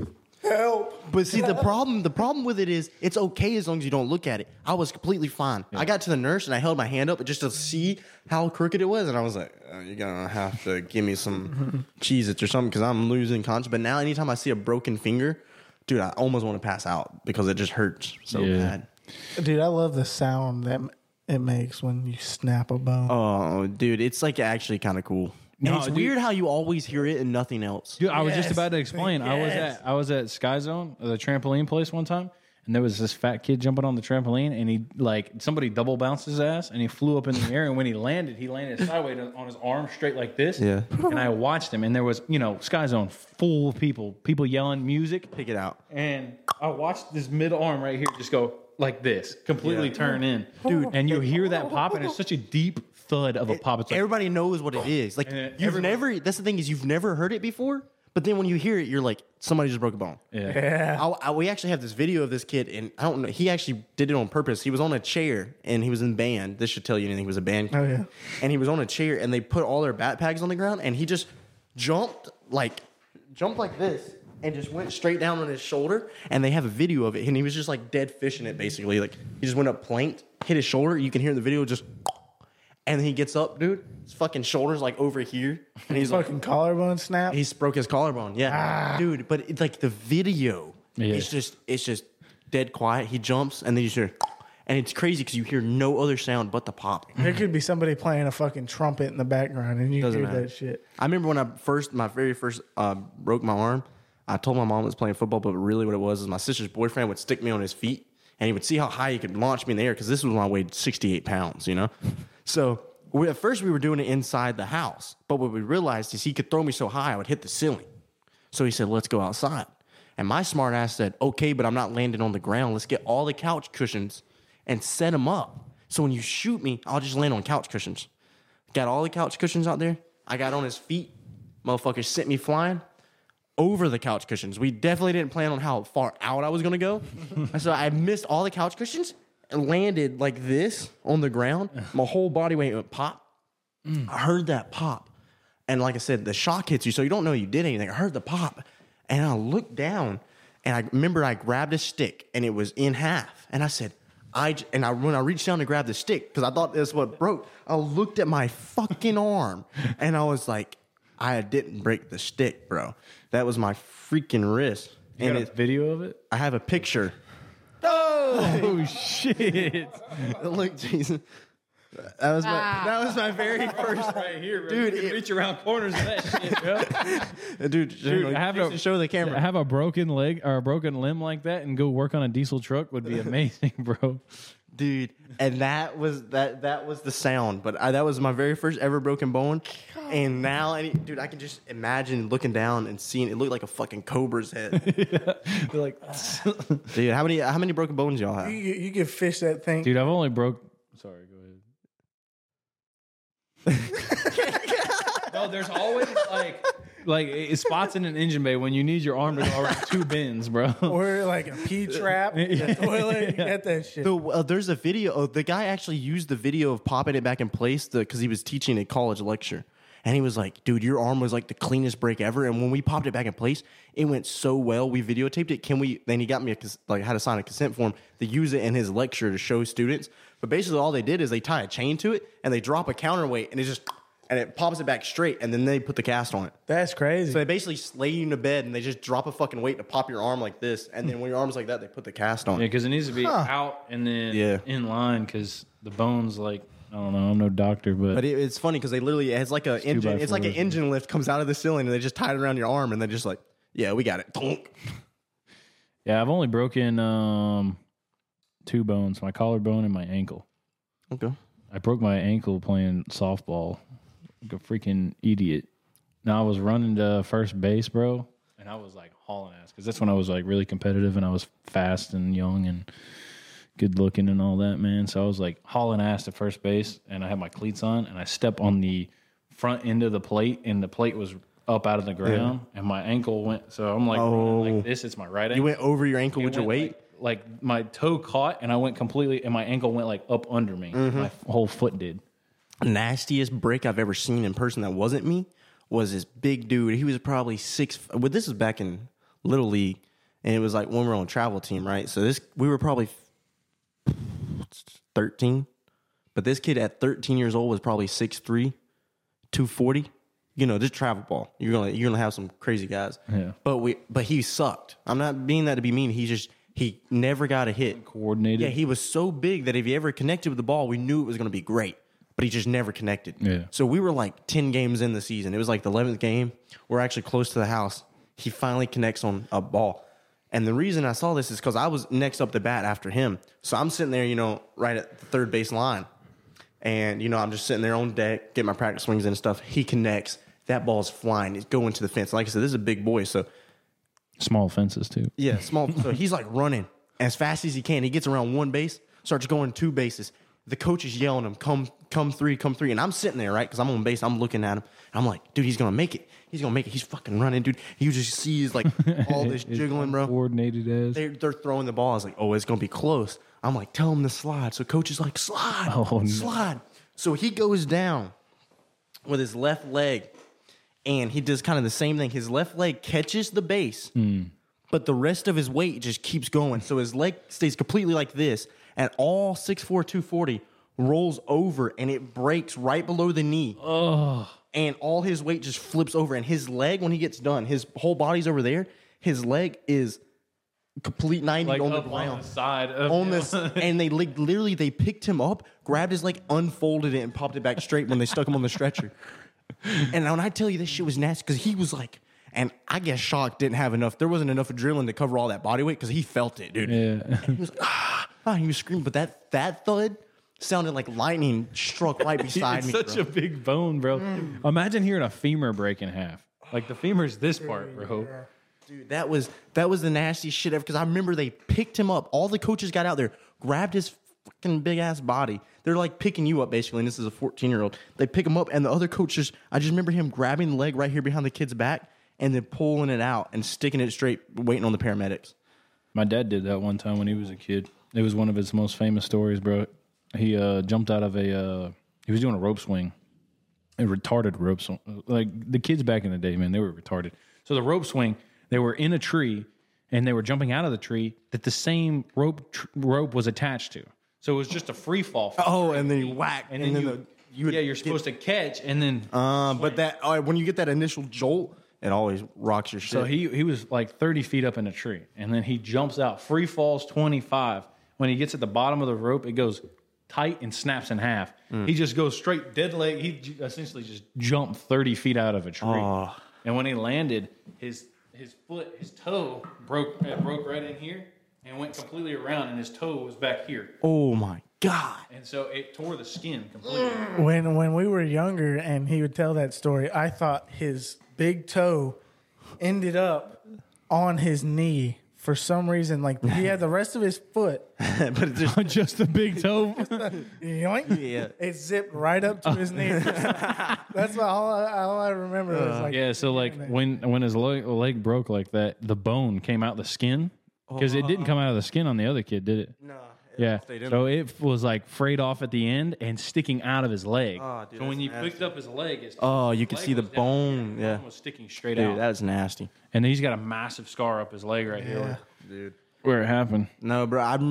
help. But see, the problem with it is it's okay as long as you don't look at it. I was completely fine. I got to the nurse and I held my hand up just to see how crooked it was. And I was like, you're going to have to give me some Cheez-Its or something because I'm losing conscience. But now anytime I see a broken finger, dude, I almost want to pass out because it just hurts so bad. Dude, I love the sound that it makes when you snap a bone. Oh, dude, it's like actually kind of cool. And No, it's dude. weird how you always hear it and nothing else. Dude, I was just Yes. about to explain. Yes. I was at Sky Zone, the trampoline place one time, and there was this fat kid jumping on the trampoline, and he somebody double bounced his ass, and he flew up in the air, and when he landed sideways on his arm straight like this. Yeah. And I watched him, and there was Sky Zone full of people yelling music, Pick it out. and I watched this mid arm right here just go like this, completely turn in, dude, and you hear that pop, and it's such a deep thud of a pop. It's like, Everybody knows what it is. Like And that's the thing is you've never heard it before, but then when you hear it, you're like, somebody just broke a bone. yeah. We actually have this video of this kid, and I don't know. He actually did it on purpose. He was on a chair, and he was in band. This should tell you anything. He was a band. Oh, yeah. And he was on a chair, and they put all their backpacks on the ground, and he just jumped like this, and just went straight down on his shoulder. And they have a video of it, and he was just like dead fishing it basically. Like he just went up planked, hit his shoulder. You can hear in the video just, and then he gets up, dude. His fucking shoulder's like over here, and he's like, Fucking collarbone snap. he broke his collarbone. Yeah, dude. But it's like the video, Yeah. it's just dead quiet. He jumps, and then you hear, and it's crazy because you hear no other sound but the popping. There could be somebody playing a fucking trumpet in the background, and you Doesn't hear matter. that shit. I remember when my very first broke my arm. I told my mom I was playing football, but really what it was is my sister's boyfriend would stick me on his feet, and he would see how high he could launch me in the air because this was when I weighed 68 pounds, you know? So at first we were doing it inside the house, but what we realized is he could throw me so high I would hit the ceiling. So he said, let's go outside. And my smart ass said, okay, but I'm not landing on the ground. Let's get all the couch cushions and set them up. So when you shoot me, I'll just land on couch cushions. Got all the couch cushions out there. I got on his feet. Motherfucker sent me flying over the couch cushions. We definitely didn't plan on how far out I was going to go. So I missed all the couch cushions and landed like this on the ground. My whole body weight went pop. I heard that pop. And like I said, the shock hits you, so you don't know you did anything. I heard the pop. And I looked down, and I remember I grabbed a stick, and it was in half. And I said, when I reached down to grab the stick, because I thought this was what broke, I looked at my fucking arm, and I was like, I didn't break the stick, bro. That was my freaking wrist. You And got a video of it? I have a picture. Oh shit! Look, Jason. That was my very first. Right here, Dude, You can reach around corners of that shit, bro. Dude, I have Jason, to show the camera. I have a broken leg or a broken limb like that, and go work on a diesel truck would be amazing, bro. Dude, and that was the sound, but that was my very first ever broken bone. And now, dude, I can just imagine looking down and seeing it looked like a fucking cobra's head. They're like, Dude, how many broken bones y'all have? You could fish that thing. dude, I've only broke. Sorry, go ahead. No, there's always like spots in an engine bay when you need your arm to go around two bends, bro. Or like a pee trap, the toilet, you got that shit. There's a video. The guy actually used the video of popping it back in place because he was teaching a college lecture. And he was like, dude, your arm was like the cleanest break ever. And when we popped it back in place, it went so well. We videotaped it. Then he got me how to sign a consent form to use it in his lecture to show students. But basically all they did is they tie a chain to it and they drop a counterweight and it pops it back straight. And then they put the cast on it. That's crazy. So they basically lay you in bed and they just drop a fucking weight to pop your arm like this. And then when your arm's like that, they put the cast on Yeah, it. because it needs to be out and then in line because the bones, like, I don't know, I'm no doctor, but It's funny because it's like an engine. It's like an engine lift comes out of the ceiling and they just tie it around your arm and they're just like, yeah, we got it. yeah, I've only broken 2 bones, my collarbone and my ankle. Okay. I broke my ankle playing softball, like a freaking idiot. Now I was running to first base, bro, and I was like hauling ass because that's when I was like really competitive and I was fast and young and good looking and all that, man. So I was like hauling ass to first base, and I had my cleats on, and I step on the front end of the plate, and the plate was up out of the ground, and my ankle went. So I'm like, running like this. It's my right ankle. You went over your ankle It with your went weight? like my toe caught, and I went completely, and my ankle went like up under me. My whole foot did. Nastiest break I've ever seen in person that wasn't me was this big dude. He was probably 6. Well, this is back in Little League, and it was like when we were on travel team, right? So we were probably 13, but this kid at 13 years old was probably 6'3", 240. You know, just travel ball. You're gonna have some crazy guys. Yeah. But he sucked. I'm not being that to be mean. He never got a hit. Coordinated. Yeah, he was so big that if he ever connected with the ball, we knew it was going to be great. But he just never connected. Yeah. So we were like 10 games in the season. It was like the 11th game. We're actually close to the house. He finally connects on a ball. And the reason I saw this is because I was next up the bat after him. So I'm sitting there, right at the third base line. And, I'm just sitting there on deck, getting my practice swings in and stuff. He connects. That ball's flying. It's going to the fence. Like I said, this is a big boy. So, Small fences, too. yeah, small. So he's like running as fast as he can. He gets around one base, starts going 2 bases. The coach is yelling him, come 3, come 3. And I'm sitting there, right? Because I'm on base. I'm looking at him. And I'm like, dude, he's going to make it. He's going to make it. He's fucking running, dude. You just see his, like, all this jiggling, bro. Coordinated as. They're throwing the ball. I was like, oh, it's going to be close. I'm like, tell him to slide. So coach is like, slide, Oh, no. slide. So he goes down with his left leg. and he does kind of the same thing. His left leg catches the base, but the rest of his weight just keeps going. So his leg stays completely like this, and all 6'4", 240 rolls over, and it breaks right below the knee. Oh, And all his weight just flips over, and his leg, when he gets done, his whole body's over there. His leg is complete 90 like on the up on ground. the side of On this, and they literally they picked him up, grabbed his leg, unfolded it, and popped it back straight when they stuck him on the stretcher. And when I tell you this shit was nasty, because he was like, and I guess Shock didn't have enough. There wasn't enough adrenaline to cover all that body weight because he felt it, dude. Yeah. He was like, he was screaming, but that thud sounded like lightning struck right beside It's me. such a big bone, bro. Imagine hearing a femur break in half. Like the femur's this part, bro. Dude, that was the nastiest shit ever. Because I remember they picked him up. All the coaches got out there, grabbed his fucking big ass body. They're like picking you up basically. And this is a 14-year-old. They pick him up, and the other coaches. I just remember him grabbing the leg right here behind the kid's back, and then pulling it out and sticking it straight, waiting on the paramedics. My dad did that one time when he was a kid. It was one of his most famous stories, bro. He jumped out of he was doing a rope swing, a retarded rope swing. Like the kids back in the day, man, they were retarded. So the rope swing, they were in a tree and they were jumping out of the tree that the same rope was attached to. So it was just a free fall. Oh, and then you whack, and then you're supposed to catch and then. But that when you get that initial jolt, it always rocks your shit. So he was like 30 feet up in a tree, and then he jumps out. Free falls 25. When he gets at the bottom of the rope, it goes tight and snaps in half. He just goes straight dead leg. He essentially just jumped 30 feet out of a tree. Oh. And when he landed, his toe broke right in here and went completely around, and his toe was back here. Oh my God. And so it tore the skin completely. When we were younger and he would tell that story, I thought his big toe ended up on his knee for some reason. Like he had the rest of his foot, But it just Just the big toe. yoink, Yeah. it zipped right up to his knee. That's all I remember. Was like, Yeah, so like when his leg broke like that, the bone came out the skin because it didn't come out of the skin on the other kid, did it? no. Yeah, stayed in so it was like frayed off at the end and sticking out of his leg. Oh, dude, so when that's you nasty. picked up his leg, You could leg see the was down here, bone. and Yeah. bone was sticking straight Dude, out. that's nasty. And then he's got a massive scar up his leg right here Dude. where it happened. No, bro. I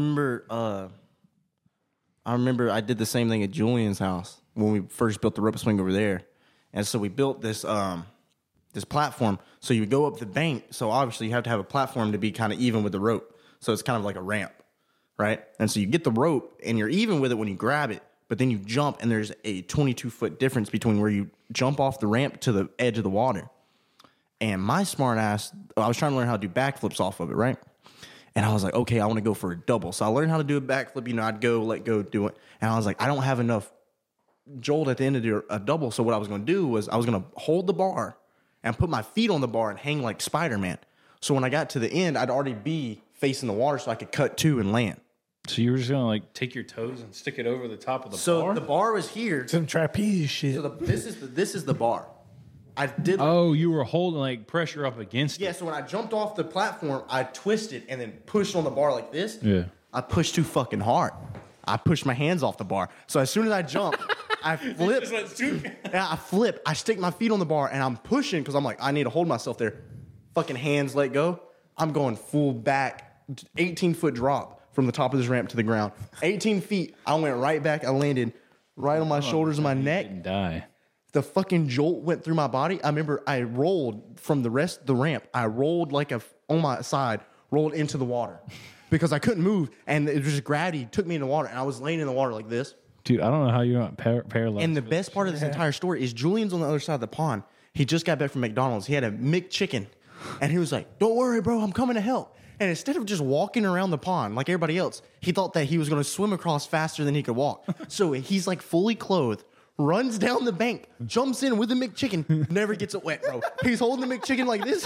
remember I did the same thing at Julian's house when we first built the rope swing over there. And so we built this this platform. So you would go up the bank. So obviously you have to have a platform to be kind of even with the rope. So it's kind of like a ramp, right? And so you get the rope and you're even with it when you grab it, but then you jump and there's a 22-foot difference between where you jump off the ramp to the edge of the water. And my smart ass, I was trying to learn how to do backflips off of it, right? And I was like, okay, I want to go for a double. So I learned how to do a backflip. You know, I'd go, let go, do it. And I was like, I don't have enough jolt at the end to do a double. So what I was going to do was I was going to hold the bar and put my feet on the bar and hang like Spider-Man. So when I got to the end, I'd already be facing the water so I could cut two and land. So you were just gonna like take your toes and stick it over the top of the So bar? the bar was here. some trapeze shit. So this is the bar. I did. Oh, you were holding like pressure up against Yeah, it. so when I jumped off the platform, I twisted and then pushed on the bar like this. Yeah. I pushed too fucking hard. I pushed my hands off the bar. So as soon as I jump, I flip. Yeah, I flip. I stick my feet on the bar and I'm pushing because I'm like, I need to hold myself there. Fucking hands let go. I'm going full back, 18-foot drop from the top of this ramp to the ground. 18 feet. I went right back. I landed right on my shoulders and my neck. Didn't die. The fucking jolt went through my body. I remember I rolled from the rest of the ramp. I rolled like on my side, rolled into the water because I couldn't move. And it was just gravity took me in the water. And I was laying in the water like this. Dude, I don't know how you're not paralyzed. And the best part of this entire story is Julian's on the other side of the pond. He just got back from McDonald's. He had a McChicken. And he was like, don't worry, bro. I'm coming to help. And instead of just walking around the pond like everybody else, he thought that he was going to swim across faster than he could walk. So he's like fully clothed, runs down the bank, jumps in with the McChicken, never gets it wet, bro. He's holding the McChicken like this.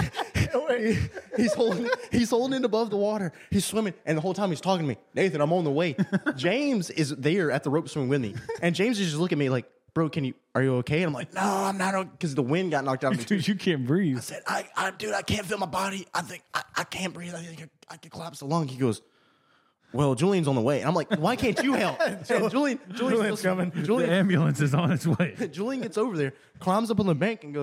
He's holding it above the water. He's swimming. And the whole time he's talking to me, Nathan, I'm on the way. James is there at the rope swing with me. And James is just looking at me like, bro, are you okay? And I'm like, no, I'm not okay. Because the wind got knocked out of me. Dude, you can't breathe. I said, dude, I can't feel my body. I think I can't breathe. I think I could collapse the lung. He goes, well, Julian's on the way. And I'm like, why can't you help? And Julian's coming. The ambulance is on its way. Julian gets over there, climbs up on the bank and goes,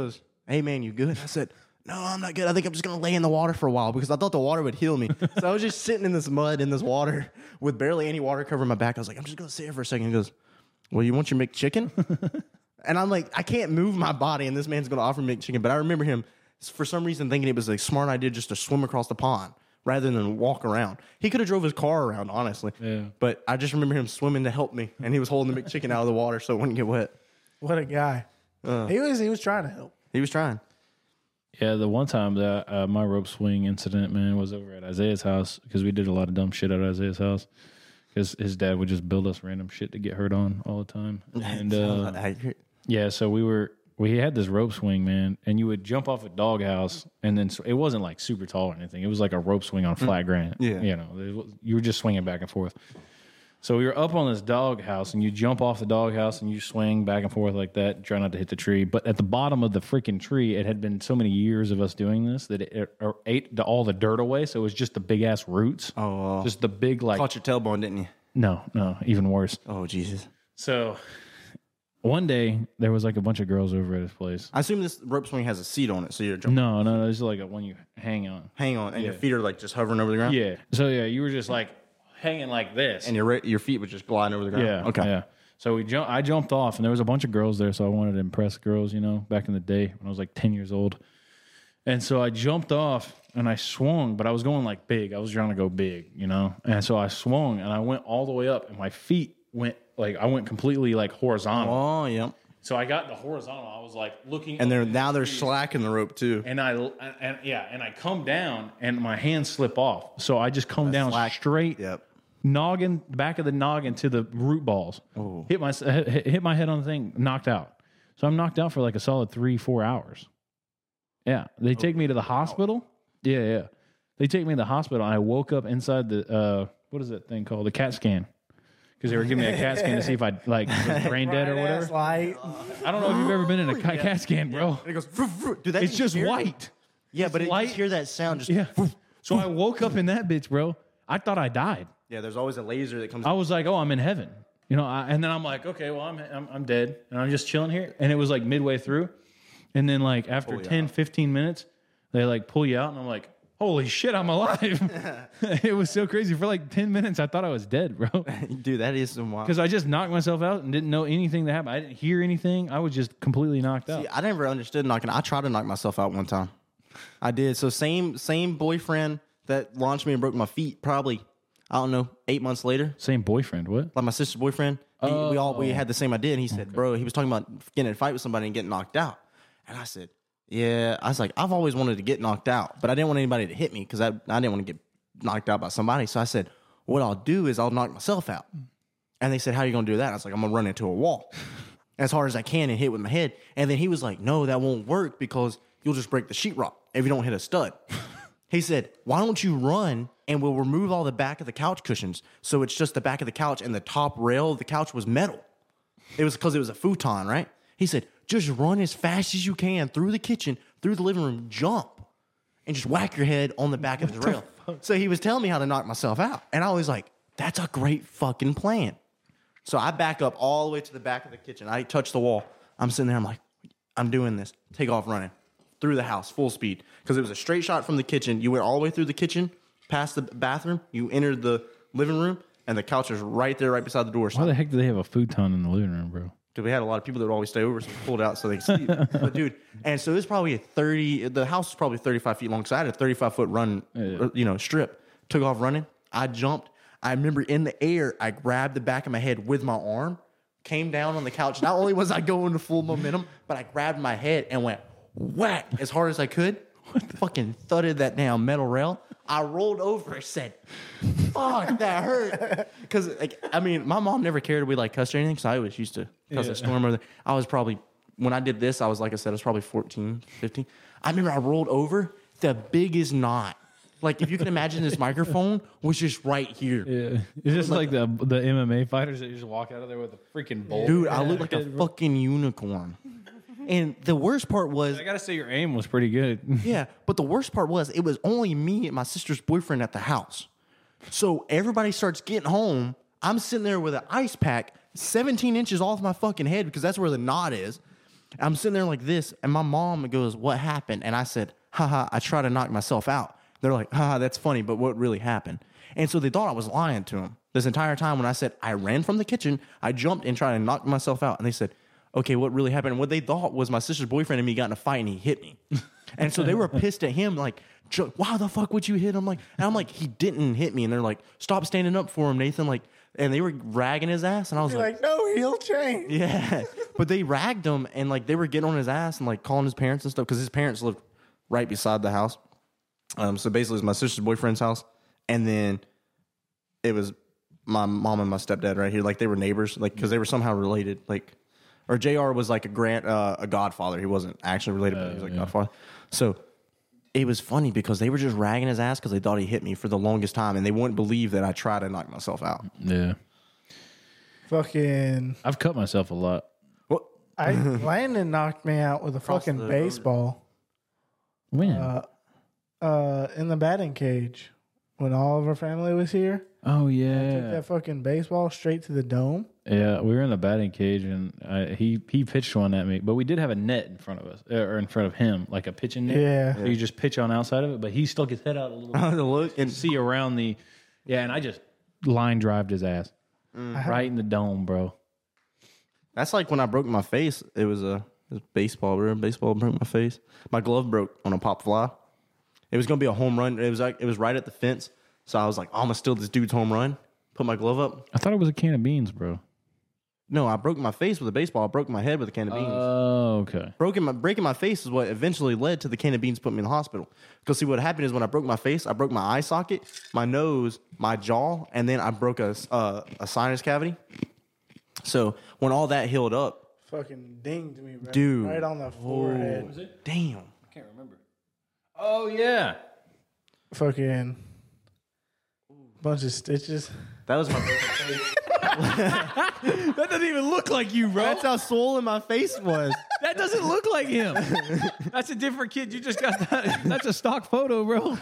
"Hey man, you good?" I said, "No, I'm not good. I think I'm just gonna lay in the water for a while because I thought the water would heal me." So I was just sitting in this mud in this water with barely any water covering my back. I was like, "I'm just gonna sit here for a second." He goes, "Well, you want your McChicken?" And I'm like, I can't move my body, and this man's gonna offer me McChicken. But I remember him for some reason thinking it was a smart idea just to swim across the pond rather than walk around. He could have drove his car around, honestly. Yeah. But I just remember him swimming to help me, and he was holding the McChicken out of the water so it wouldn't get wet. What a guy. He was trying to help. He was trying. Yeah, the one time that my rope swing incident, man, was over at Isaiah's house because we did a lot of dumb shit at Isaiah's house because his dad would just build us random shit to get hurt on all the time. And yeah, so we had this rope swing, man, and you would jump off a doghouse, and then it wasn't like super tall or anything. It was like a rope swing on flat granite. Yeah. You know, you were just swinging back and forth. So we were up on this doghouse, and you jump off the doghouse, and you swing back and forth like that, try not to hit the tree. But at the bottom of the freaking tree, it had been so many years of us doing this that it ate all the dirt away. So it was just the big ass roots. Oh, just the big like. caught your tailbone, didn't you? No, even worse. Oh, Jesus. So one day there was like a bunch of girls over at his place. I assume this rope swing has a seat on it, so you're jumping. No, it's like a one you hang on. Hang on, and your feet are like just hovering over the ground. Yeah. So yeah, you were just like hanging like this. And your feet would just glide over the ground. yeah. Okay. Yeah. So I jumped off, and there was a bunch of girls there, so I wanted to impress girls, you know, back in the day when I was like 10 years old. And so I jumped off and I swung, but I was going like big. I was trying to go big, you know. And so I swung and I went all the way up, and my feet went like I went completely like horizontal. Oh, yeah. So I got the horizontal. I was like looking, And up they're slacking the rope too. and I come down and my hands slip off. So I just come down straight, Yep. noggin, back of the noggin to the root balls. Oh. Hit my head on the thing, knocked out. So I'm knocked out for like a solid 3-4 hours. Yeah, they take me to the hospital. Yeah. They take me to the hospital. And I woke up inside the what is that thing called? The CAT scan. Because they were giving me a CAT scan to see if I like was brain dead or whatever. Light. I don't know if you've ever been in a CAT scan, bro. And it goes, "Vroom, vroom." Dude, that It's just white. Yeah, but light. you hear that sound just. Yeah. So I woke up in that bitch, bro. I thought I died. Yeah, there's always a laser that comes. I was like, oh, I'm in heaven. You know, and then I'm like, okay, well, I'm dead. And I'm just chilling here. And it was like midway through. And then like after 10, 15 minutes, they like pull you out. And I'm like, holy shit, I'm alive. It was so crazy. For like 10 minutes, I thought I was dead, bro. Dude, that is some wild. Because I just knocked myself out and didn't know anything that happened. I didn't hear anything. I was just completely knocked out. See, I never understood knocking. I tried to knock myself out one time. I did. So same boyfriend that launched me and broke my feet. Probably, I don't know, 8 months later. Same boyfriend, what? Like my sister's boyfriend. We had the same idea. And he said, bro, he was talking about getting in a fight with somebody and getting knocked out. And I said, yeah. I was like, I've always wanted to get knocked out, but I didn't want anybody to hit me because I didn't want to get knocked out by somebody. So I said, what I'll do is I'll knock myself out. And they said, how are you going to do that? I was like, I'm going to run into a wall as hard as I can and hit with my head. And then he was like, no, that won't work because you'll just break the sheetrock if you don't hit a stud. He said, why don't you run and we'll remove all the back of the couch cushions. So it's just the back of the couch and the top rail of the couch was metal. It was because it was a futon, right? He said, just run as fast as you can through the kitchen, through the living room, jump, and just whack your head on the back of the rail. So he was telling me how to knock myself out. And I was like, that's a great fucking plan. So I back up all the way to the back of the kitchen. I touch the wall. I'm sitting there. I'm like, I'm doing this. Take off running through the house, full speed. Because it was a straight shot from the kitchen. You went all the way through the kitchen, past the bathroom. You entered the living room, and the couch was right there, right beside the door. Why the heck do they have a futon in the living room, bro? Because we had a lot of people that would always stay over, so we pulled out so they could sleep. But dude, and so it was probably the house was probably 35 feet long. So I had a 35-foot run, strip. Took off running. I jumped. I remember in the air, I grabbed the back of my head with my arm, came down on the couch. Not only was I going to full momentum, but I grabbed my head and went whack as hard as I could. Fucking thudded that damn metal rail. I rolled over and said, fuck, that hurt. Because, my mom never cared if we, cussed or anything, so I always used to cuss a storm. I was probably, when I did this, I was, like I said, I was probably 14, 15. I remember I rolled over, the biggest knot. Like, if you can imagine this microphone was just right here. Yeah. It's just like the MMA fighters that just walk out of there with a freaking bowl. Dude, I look like a fucking unicorn. And the worst part was... I gotta say, your aim was pretty good. Yeah, but the worst part was it was only me and my sister's boyfriend at the house. So everybody starts getting home. I'm sitting there with an ice pack 17 inches off my fucking head because that's where the knot is. I'm sitting there like this, and my mom goes, "What happened?" And I said, "Haha, I tried to knock myself out." They're like, "Haha, that's funny, but what really happened?" And so they thought I was lying to them this entire time when I said I ran from the kitchen, I jumped and tried to knock myself out. And they said, "Okay, what really happened?" And what they thought was my sister's boyfriend and me got in a fight and he hit me. And so they were pissed at him, like, "Why the fuck would you hit him?" And I'm like, "He didn't hit me." And they're like, "Stop standing up for him, Nathan." Like, and they were ragging his ass, and I was You're like, no, he'll change. yeah. But they ragged him, and like they were getting on his ass and like calling his parents and stuff because his parents lived right beside the house. So basically, it was my sister's boyfriend's house, and then it was my mom and my stepdad right here. Like they were neighbors, like because they were somehow related. Like, or Jr. was like a godfather. He wasn't actually related, but he was like godfather. So it was funny because they were just ragging his ass because they thought he hit me for the longest time, and they wouldn't believe that I tried to knock myself out. Yeah. Fucking, I've cut myself a lot. What? Landon knocked me out with a fucking the- baseball When? in the batting cage when all of our family was here. Oh Took yeah, that fucking baseball straight to the dome. yeah. We were in the batting cage, and he pitched one at me. But we did have a net in front of us, or in front of him, like a pitching net. Yeah. So you just pitch on outside of it, but he stuck his head out a little bit The look and see around the. Yeah, and I just line drived his ass right in the dome, bro. That's like when I broke my face. It was baseball, bro. Baseball broke my face. My glove broke on a pop fly. It was gonna be a home run. It was right at the fence. So I was like, I'm gonna steal this dude's home run. Put my glove up. I thought it was a can of beans, bro. No, I broke my face with a baseball. I broke my head with a can of beans. Oh, okay. Breaking my face is what eventually led to the can of beans putting me in the hospital. Because see, what happened is when I broke my face, I broke my eye socket, my nose, my jaw, and then I broke a sinus cavity. So when all that healed up, Fucking dinged me, bro. Dude. Right on the forehead. damn. I can't remember. Oh yeah. Fucking bunch of stitches. That was my broken face. That doesn't even look like you, bro. That's how swollen my face was. That doesn't look like him. That's a different kid. You just got that. That's a stock photo, bro.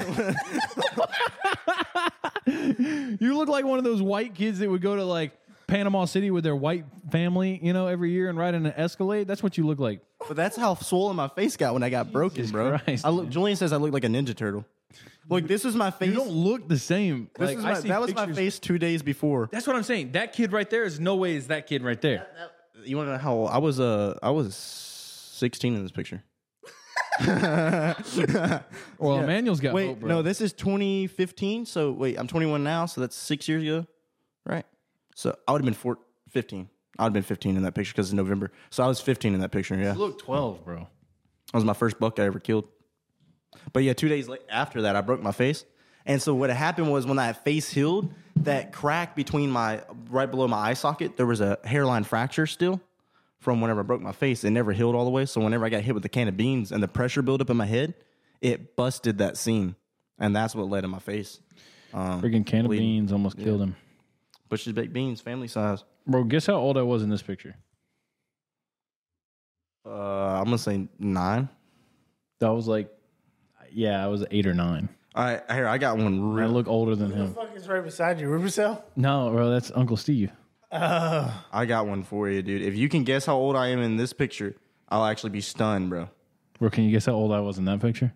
You look like one of those white kids that would go to like Panama City with their white family, every year and ride in an Escalade. That's what you look like. But that's how swollen my face got when I got broken, bro. Christ, Julian says I look like a Ninja Turtle. Look, this is my face. You don't look the same. That was my face 2 days before. That's what I'm saying. That kid right there is no way is that kid right there. You want to know how old? I was 16 in this picture. Well, Emmanuel's got Wait, hope, bro. no, this is 2015. So wait, I'm 21 now. So that's 6 years ago, right? So I would have been 15. I would have been 15 in that picture because it's November. So I was 15 in that picture. Yeah, You look 12, bro. that was my first buck I ever killed. But yeah, 2 days after that, I broke my face. And so what happened was when that face healed, that crack between right below my eye socket, there was a hairline fracture still from whenever I broke my face. It never healed all the way. So whenever I got hit with the can of beans and the pressure buildup in my head, it busted that seam. And that's what led to my face. Freaking can of bleeding. beans almost killed him. Bush's baked beans, family size. Bro, guess how old I was in this picture? I'm going to say 9. That was like, I was 8 or 9. All right, here, I got one I real. look older than The him. fuck is right beside you, River Cell? No, bro, that's Uncle Steve. I got one for you, dude. If you can guess how old I am in this picture, I'll actually be stunned, bro. Bro, can you guess how old I was in that picture?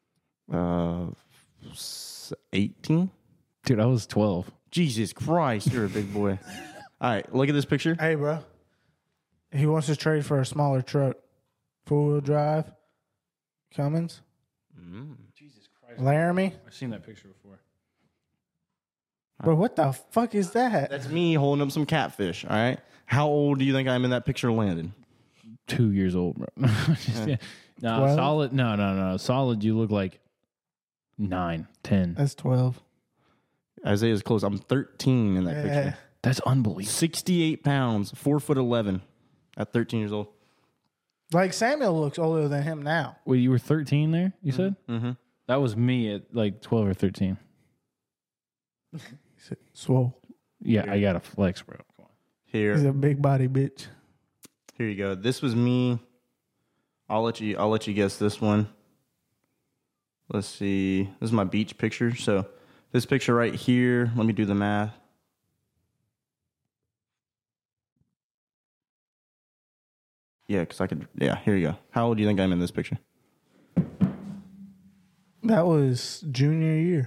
18? Dude, I was 12. Jesus Christ, you're a big boy. All right, look at this picture. Hey, bro. He wants to trade for a smaller truck. 4-wheel drive. Cummins. Jesus Christ. Laramie. I've seen that picture before. Bro, what the fuck is that? That's me holding up some catfish, all right? How old do you think I'm in that picture, Landon? 2 years old, bro. No, 12? solid. No. Solid, you look like 9, 10. That's 12. Isaiah's close. I'm 13 in that Yeah. picture. That's unbelievable. 68 pounds, 4'11" at 13 years old. Like Samuel looks older than him now. Wait, you were 13 there, you said? Mm-hmm. That was me at like 12 or 13. Swole. Yeah, I got to flex, bro. Come on. He's Here a big body bitch. you go. This was me. I'll let you guess this one. Let's see. This is my beach picture. So this picture right here, let me do the math. Yeah, because I could. Yeah, here you go. How old do you think I'm in this picture? That was junior year.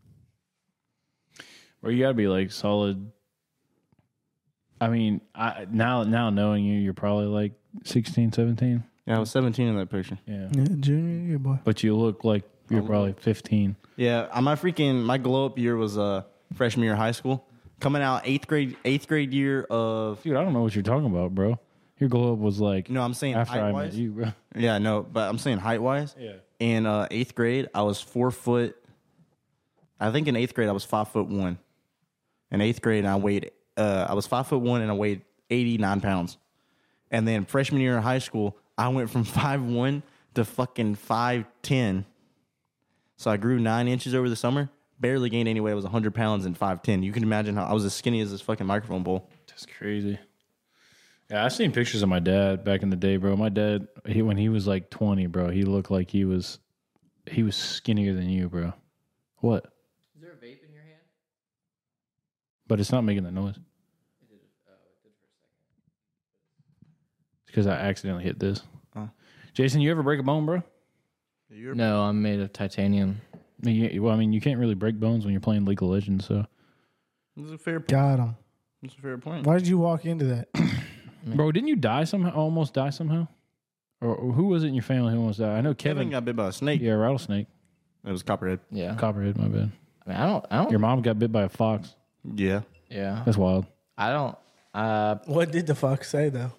Well, you got to be like solid. I mean, now knowing you, you're probably like 16, 17. Yeah, I was 17 in that picture. Yeah. Yeah, junior year, boy. But you look like you're probably 15. Yeah, my glow up year was freshman year of high school. Coming out eighth grade year of. Dude, I don't know what you're talking about, bro. Your glow up was like No, I'm saying after I met height-wise. you, bro. Yeah, no, but I'm saying height wise. Yeah. In 8th grade, I was 4 foot. I think in 8th grade I was 5'1". In 8th grade, I was 5'1" and I weighed 89 pounds. And then freshman year in high school, I went from 5'1" to fucking 5'10". So I grew 9 inches over the summer. Barely gained any weight. I was 100 pounds and 5'10". You can imagine how I was as skinny as this fucking microphone bowl. That's crazy. Yeah, I've seen pictures of my dad back in the day, bro. My dad, when he was like 20, bro, he looked like he was skinnier than you, bro. What? Is there a vape in your hand? But it's not making that noise. It did for a second. It's because I accidentally hit this. Oh. Jason, you ever break a bone, bro? No, I'm made of titanium. I mean, you can't really break bones when you're playing League of Legends, so. That's a fair point. Got him. That's a fair point. Why did you walk into that? Bro, didn't you die somehow? Almost die somehow? Or who was it in your family who almost died? I know Kevin Kevin. got bit by a snake. Yeah, rattlesnake. It was copperhead. Yeah. Copperhead, my bad. I mean, I don't. Your mom got bit by a fox. Yeah. Yeah. That's wild. I don't. What did the fuck say though?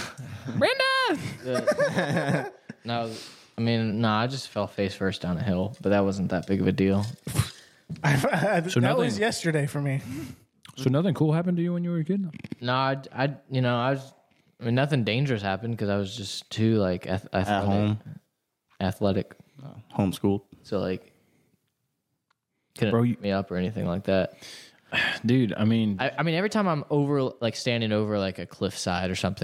No. I mean, no. I just fell face first down a hill, but that wasn't that big of a deal. That nothing- was yesterday for me. So nothing cool happened to you when you were a kid? No, I mean, nothing dangerous happened because I was just too like athletic. Homeschooled. So like, couldn't Bro, pick me up or anything like that. Dude, I mean, I mean, every time I'm over, like standing over like a cliffside or something,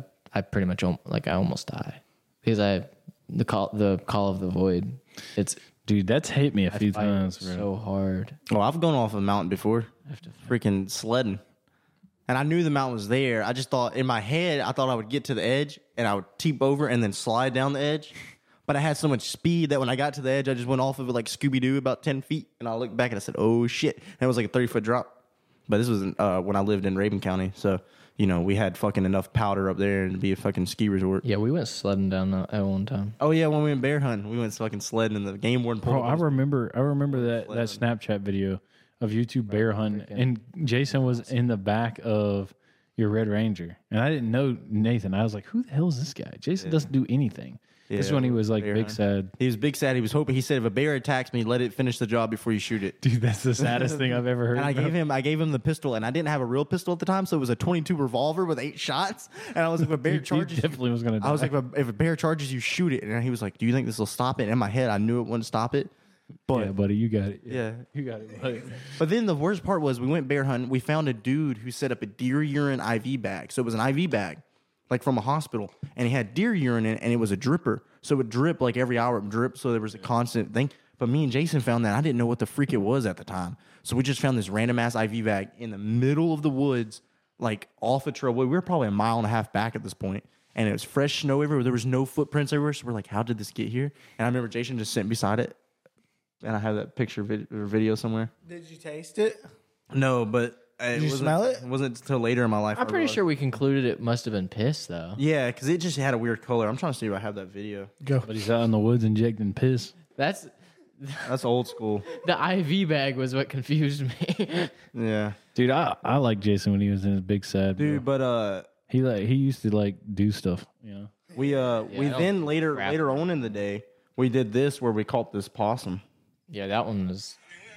I pretty much I almost die because the call of the void. It's dude, that's hit me a few fight times, bro. so hard. Oh, I've gone off a mountain before. I have to Freaking sledding. And I knew the mountain was there. I just thought, in my head, I thought I would get to the edge and I would teep over and then slide down the edge. But I had so much speed that when I got to the edge, I just went off of it like Scooby-Doo about 10 feet. And I looked back and I said, oh, shit. And it was like a 30-foot drop. But this was when I lived in Raven County. So, we had fucking enough powder up there to be a fucking ski resort. Yeah, we went sledding down at one time. Oh, yeah, when we went bear hunting, we went fucking sledding in the game warden Bro, pool. I remember that Snapchat video of you two bear hunting, and Jason was in the back of your Red Ranger, and I didn't know Nathan. I was like, "Who the hell is this guy?" Jason doesn't do anything. This is when he was like bear big hunting. sad. He was big sad. He was hoping. He said, if a bear attacks me, let it finish the job before you shoot it. Dude, that's the saddest thing I've ever heard. And I gave him the pistol, and I didn't have a real pistol at the time, so it was a 22 revolver with 8 shots. And I was like, if a bear He charges, definitely was gonna die. I was like, if a bear charges you, shoot it. And he was like, do you think this will stop it? In my head, I knew it wouldn't stop it. But "Yeah, buddy, you got it. yeah. You got it, buddy." But then the worst part was we went bear hunting. We found a dude who set up a deer urine IV bag. So it was an IV bag, like from a hospital, and he had deer urine in it, and it was a dripper. So it would drip like every hour, it would drip. So there was a constant thing. But me and Jason found that. I didn't know what the freak it was at the time. So we just found this random ass IV bag in the middle of the woods, like off a trail. We were probably a mile and a half back at this point, and it was fresh snow everywhere. There was no footprints everywhere. So we're like, how did this get here? And I remember Jason just sitting beside it, and I have that picture or video somewhere. Did you taste it? No, but Did you smell it? It wasn't until later in my life. I'm pretty sure we concluded it must have been piss though. Yeah, because it just had a weird color. I'm trying to see if I have that video. Go. But he's out in the woods injecting piss. That's That's old school. the IV bag was what confused me. Yeah, Dude, I like Jason when he was in his big sad. dude. Bro. But He used to do stuff. You know. we that then was later crap. later on in the day we did this where we caught this possum. Yeah, that one was.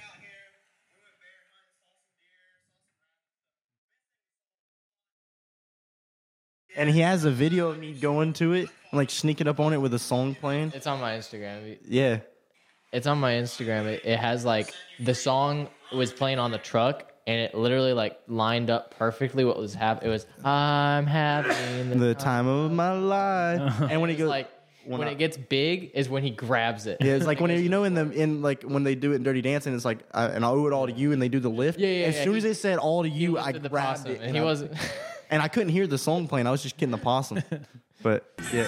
And he has a video of me going to it and like sneaking up on it with a song playing. It's on my Instagram. Yeah. It's on my Instagram. It has like the song was playing on the truck, and it literally like lined up perfectly what was happening. It was I'm having The time of my life. And when he It's goes like when I- it gets big is when he grabs it. yeah, it's like when in like when they do it in Dirty Dancing, it's like and I owe it all to you, and they do the lift. Yeah. As soon as they said all to He you, was I to the grabbed possum, it, and he I- wasn't. and I couldn't hear the song playing. I was just getting the possum. But yeah.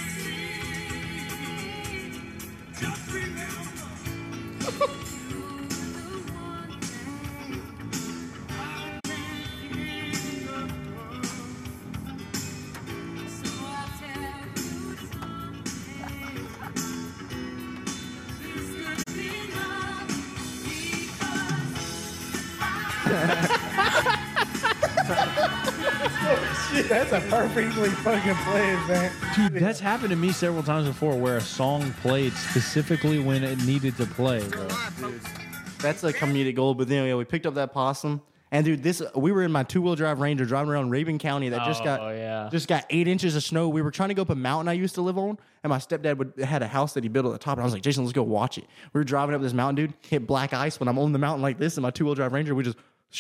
That's a perfectly fucking played, man. Dude, that's happened to me several times before where a song played specifically when it needed to play, bro. That's a comedic gold. But then we picked up that possum. And dude, we were in my 2-wheel drive Ranger driving around Raven County that just got 8 inches of snow. We were trying to go up a mountain I used to live on, and my stepdad had a house that he built at the top. And I was like, Jason, let's go watch it. We were driving up this mountain, dude. Hit black ice when I'm on the mountain like this in my 2-wheel drive Ranger. We just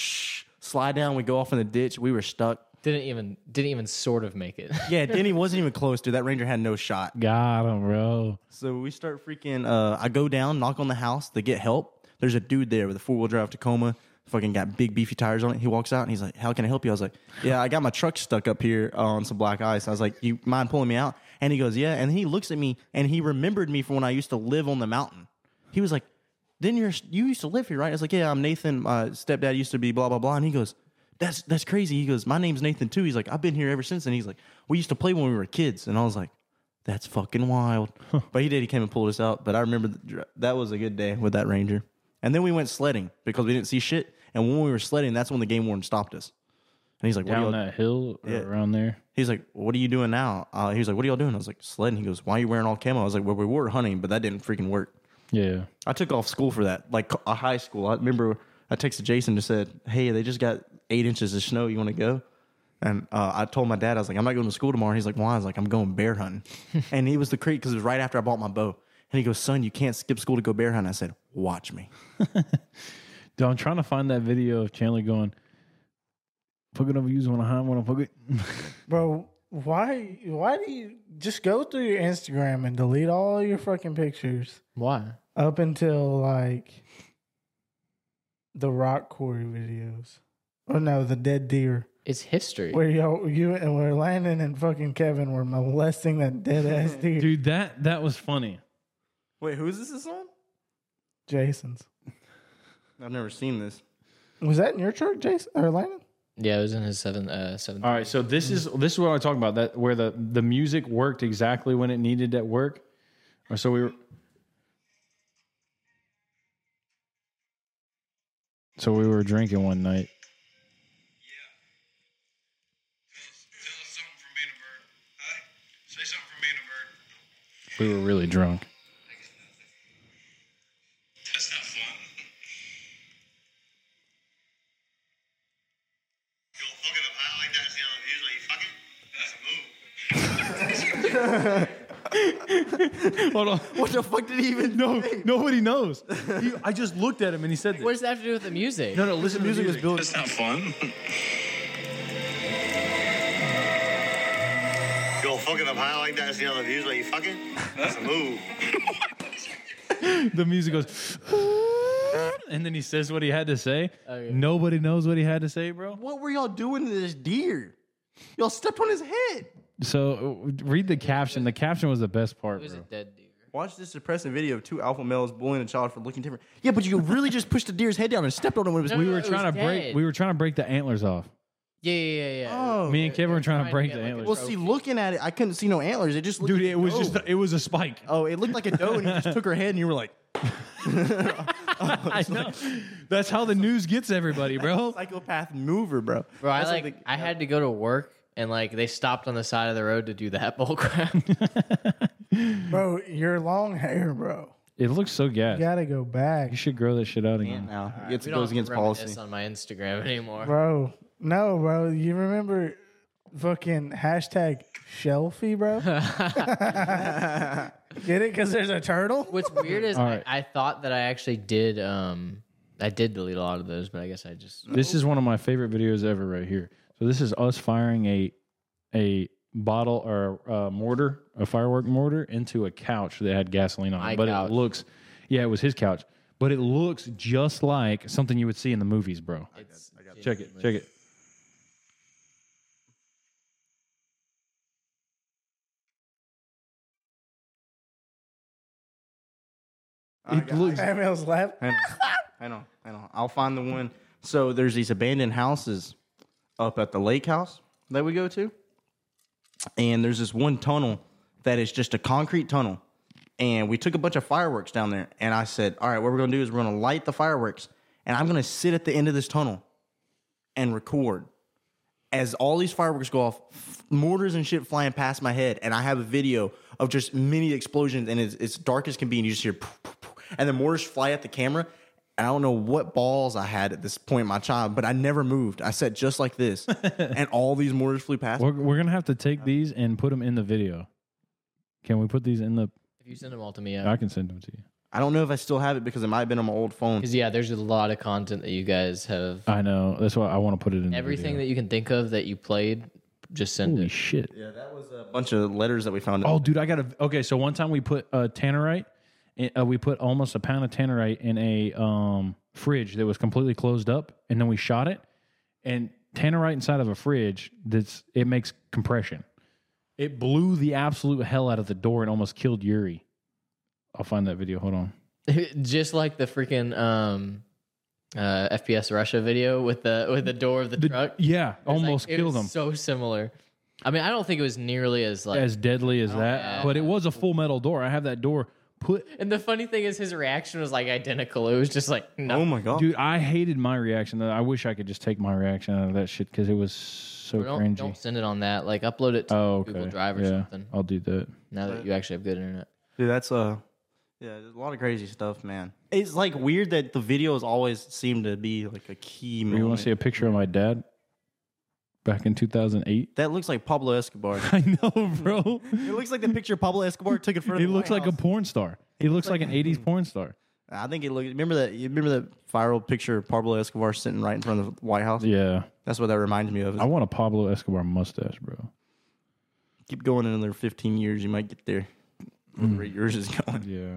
slide down. We go off in the ditch. We were stuck. Didn't even sort of make it. Yeah, Denny wasn't even close, dude. That Ranger had no shot. Got him, bro. So we start freaking. I go down, knock on the house to get help. There's a dude there with a 4-wheel drive Tacoma. Fucking got big beefy tires on it. He walks out and he's like, "How can I help you?" I was like, "Yeah, I got my truck stuck up here on some black ice." I was like, "You mind pulling me out?" And he goes, "Yeah." And he looks at me and he remembered me from when I used to live on the mountain. He was like, "Didn't you used to live here, right?" I was like, "Yeah, I'm Nathan. My stepdad used to be blah blah blah." And he goes, That's crazy." He goes, "My name's Nathan too." He's like, "I've been here ever since." And he's like, "We used to play when we were kids." And I was like, "That's fucking wild." But he came and pulled us out. But I remember that was a good day with that Ranger. And then we went sledding because we didn't see shit. And when we were sledding, that's when the game warden stopped us. And he's like, Down that hill or around there? He's like, "What are you doing now?" He was like, "What are y'all doing?" I was like, "Sledding." He goes, "Why are you wearing all camo?" I was like, "Well, we were hunting, but that didn't freaking work." Yeah. I took off school for that, like a high school. I remember I texted Jason and said, "Hey, they just got 8 inches of snow. You want to go?" And I told my dad, I was like, "I'm not going to school tomorrow." And he's like, "Why?" I was like, "I'm going bear hunting." And he was the creep because it was right after I bought my bow. And he goes, "Son, you can't skip school to go bear hunting." I said, "Watch me." Dude, I'm trying to find that video of Chandler going, "Fucking over use when I want to fuck it." Bro, why do you just go through your Instagram and delete all your fucking pictures Why? up until like the rock quarry videos? Oh no, the dead deer. It's history. Where where Landon and fucking Kevin were molesting that dead ass deer. Dude, that was funny. Wait, who is this on? Jason's. I've never seen this. Was that in your truck, Jason or Landon? Yeah, it was in his seventh. All right, so this is what I'm talking about. That where the music worked exactly when it needed at work. Or so we were drinking one night. Tell us something from being a bird. Huh? Say something from being a bird. We were really drunk. That's not fun. Go fucking up high like that, see how usually you fucking? That's a move. Hold on. What the fuck did he even know? Nobody knows. I just looked at him and he said this. What does that have to do with the music? No, listen to the music. was built. That's not fun. Go fucking up high like that, see how usually you fucking? That's a move. The music goes, and then he says what he had to say. Okay. Nobody knows what he had to say, bro. What were y'all doing to this deer? Y'all stepped on his head. So read the caption. The caption was the best part, It was a bro. dead deer. Watch this depressing video of 2 alpha males bullying a child for looking different. Yeah, but you really just pushed the deer's head down and stepped on it when it was. No, We no, were it trying was to break. dead. We were trying to break the antlers off. Yeah. Oh, Me and Kevin were trying to trying break to the get, like, antlers. well, see, looking at it, I couldn't see no antlers. It just looked Dude, like it was a doe. it was a spike. Oh, it looked like a doe, and you just took her head, and you were like, I know. That's how the news gets everybody, bro. psychopath mover, bro. Bro, That's like I had to go to work and like they stopped on the side of the road to do that bull crap. Bro, your long hair, bro. It looks so gas. You gotta go back. You should grow that shit out the again. now. We It don't goes against reminisce policy. on my Instagram anymore. Bro. No, bro. You remember fucking hashtag Shelfie, bro? Get it? Because there's a turtle? What's weird is All right. I thought that I actually did I did delete a lot of those, but I guess I just This is one of my favorite videos ever right here. So this is us firing a bottle or a mortar, a firework mortar into a couch that had gasoline on it. My But couch. it looks, yeah, it was his couch. But it looks just like something you would see in the movies, bro. Check it. It looks. Samuel's lap. I know. I'll find the one. So there's these abandoned houses up at the lake house that we go to. And there's this one tunnel that is just a concrete tunnel. And we took a bunch of fireworks down there. And I said, all right, what we're going to do is we're going to light the fireworks. And I'm going to sit at the end of this tunnel and record. As all these fireworks go off, mortars and shit flying past my head. And I have a video of just many explosions. And it's dark as can be. And you just hear, poof, poof, poof, and the mortars fly at the camera. And I don't know what balls I had at this point in my child, but I never moved. I sat just like this. And all these mortars flew past me. We're going to have to take these and put them in the video. Can we put these in the... If you send them all to me, I can send them to you. I don't know if I still have it because it might have been on my old phone. Because there's a lot of content that you guys have. I know. That's why I want to put it in Everything the that you can think of that you played, just send Holy it. shit. Yeah, that was a bunch of letters that we found. Oh, dude, I got to... Okay, so one time we put tannerite. We put almost a pound of tannerite in a fridge that was completely closed up, and then we shot it. And tannerite inside of a fridge, it makes compression. It blew the absolute hell out of the door and almost killed Yuri. I'll find that video. Hold on. Just like the freaking FPS Russia video with the door of the truck. Yeah, It was almost it killed was him. So similar. I mean, I don't think it was nearly as like. As deadly as that, yeah. but it was a full metal door. I have that door put. And the funny thing is, his reaction was like identical. It was just like, no. Oh my god, Dude, I hated my reaction. I wish I could just take my reaction out of that shit because it was so cringy. Don't send it on that. Like, upload it to Google Drive or something. I'll do that. Now that you actually have good internet. dude, that's yeah, there's a lot of crazy stuff, man. It's like weird that the videos always seem to be like a key moment. You want to see a picture of my dad back in 2008? That looks like Pablo Escobar. I know, bro. It looks like the picture Pablo Escobar took in front of He the looks White like a House. porn star. He looks like an 80s porn star. I think it looked. Remember that viral picture of Pablo Escobar sitting right in front of the White House? Yeah. That's what that reminds me of. I want a Pablo Escobar mustache, bro. Keep going another 15 years, you might get there. Where the rate yours is going. Yeah.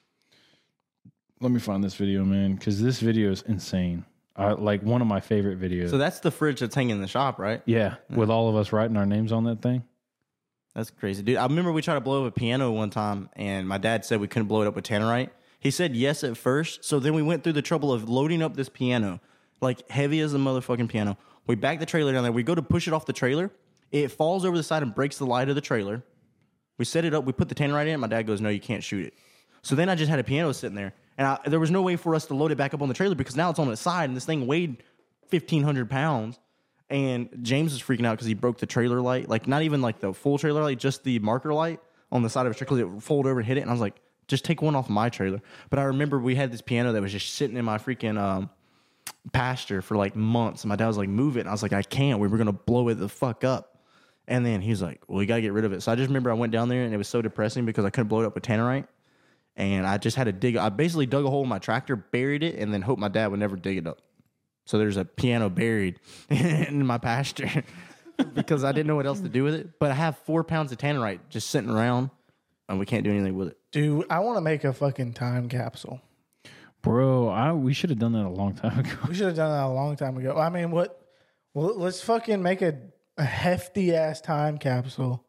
Let me find this video, man, because this video is insane. Like one of my favorite videos. So that's the fridge that's hanging in the shop, right? yeah, with all of us writing our names on that thing. That's crazy, dude. I remember we tried to blow up a piano one time, and my dad said we couldn't blow it up with tannerite. He said yes at first, so then we went through the trouble of loading up this piano, like heavy as a motherfucking piano. We back the trailer down there. We go to push it off the trailer. It falls over the side and breaks the light of the trailer. We set it up. We put the tannerite in. My dad goes, no, you can't shoot it. So then I just had a piano sitting there, and there was no way for us to load it back up on the trailer because now it's on its side, and this thing weighed 1,500 pounds. And James was freaking out because he broke the trailer light, like not even like the full trailer light, just the marker light on the side of a trailer. It folded over and hit it, and I was like, just take one off my trailer. But I remember we had this piano that was just sitting in my freaking pasture for like months, and my dad was like, move it, and I was like, I can't. We were gonna blow it the fuck up. And then he's like, well, you gotta get rid of it. So I just remember I went down there, and it was so depressing because I couldn't blow it up with tannerite. And I just had to dig. I basically dug a hole in my tractor, buried it, and then hoped my dad would never dig it up. So there's a piano buried in my pasture because I didn't know what else to do with it. But I have 4 pounds of tannerite just sitting around, and we can't do anything with it. Dude, I want to make a fucking time capsule. Bro, we should have done that a long time ago. We should have done that a long time ago. I mean, what? Well, let's fucking make a hefty ass time capsule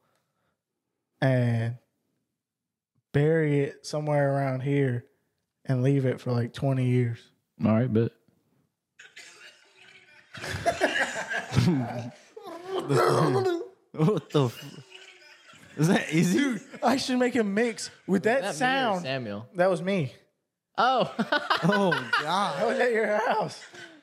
and bury it somewhere around here and leave it for like 20 years. All right, but What the? Is that easy? Dude, I should make a mix with that Not me or sound. Samuel. That was me. Oh, Oh God! I was at your house.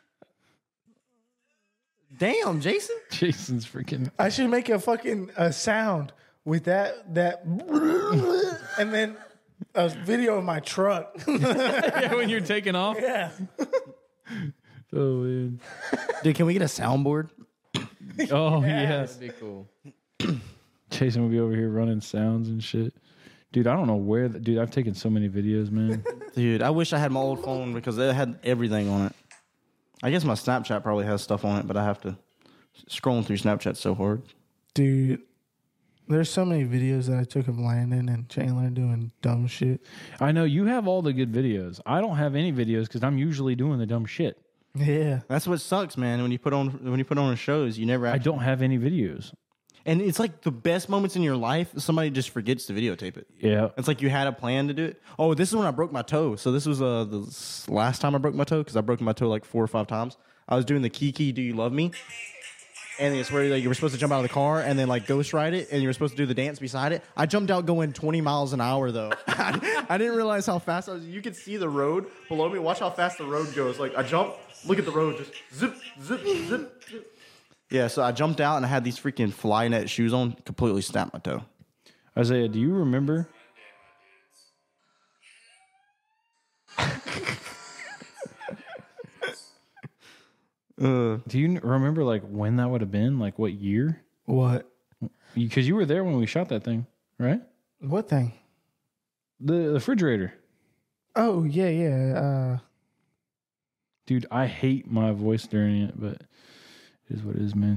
Damn, Jason. Jason's freaking. I should make a fucking sound with that and then a video of my truck. Yeah, when you're taking off. Yeah. Oh man. Dude, can we get a soundboard? Oh yes. that'd be cool. Jason will be over here running sounds and shit. Dude, I don't know where. Dude, I've taken so many videos, man. Dude, I wish I had my old phone because it had everything on it. I guess my Snapchat probably has stuff on it, but I have to scrolling through Snapchat so hard. Dude, there's so many videos that I took of Landon and Chandler doing dumb shit. I know you have all the good videos. I don't have any videos because I'm usually doing the dumb shit. Yeah. That's what sucks, man. When you put on shows, you never. I Actually, don't have any videos. And it's like the best moments in your life. Somebody just forgets to videotape it. Yeah. It's like you had a plan to do it. Oh, this is when I broke my toe. So this was the last time I broke my toe because I broke my toe like 4 or 5 times. I was doing the Kiki Do You Love Me? And it's where like, you were supposed to jump out of the car and then like ghost ride it, and you were supposed to do the dance beside it. I jumped out going 20 miles an hour though. I didn't realize how fast I was. You could see the road below me. Watch how fast the road goes. Like I jump, look at the road, just zip, zip, zip, zip. Yeah, so I jumped out and I had these freaking fly net shoes on, completely snapped my toe. Isaiah, do you remember? Do you remember like when that would have been? Like what year? What? Because you were there when we shot that thing, right? What thing? The refrigerator. Oh yeah. Dude, I hate my voice during it, but it is what it is, man.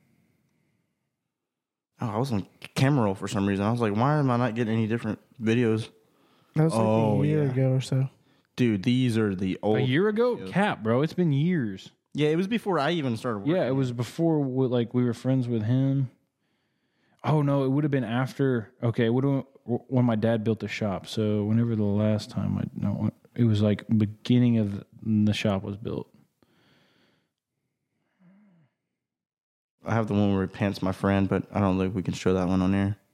Oh, I was on camera roll for some reason. I was like, why am I not getting any different videos? That was like Oh, a year yeah. ago or so. Dude, these are the old. A year ago? Cap, bro. It's been years. Yeah, it was before I even started working. Yeah, it was before we were friends with him. Oh, no, it would have been after. Okay, it would have when my dad built the shop. So whenever the last time it was like beginning of the shop was built. I have the one where he pants my friend, but I don't think we can show that one on there.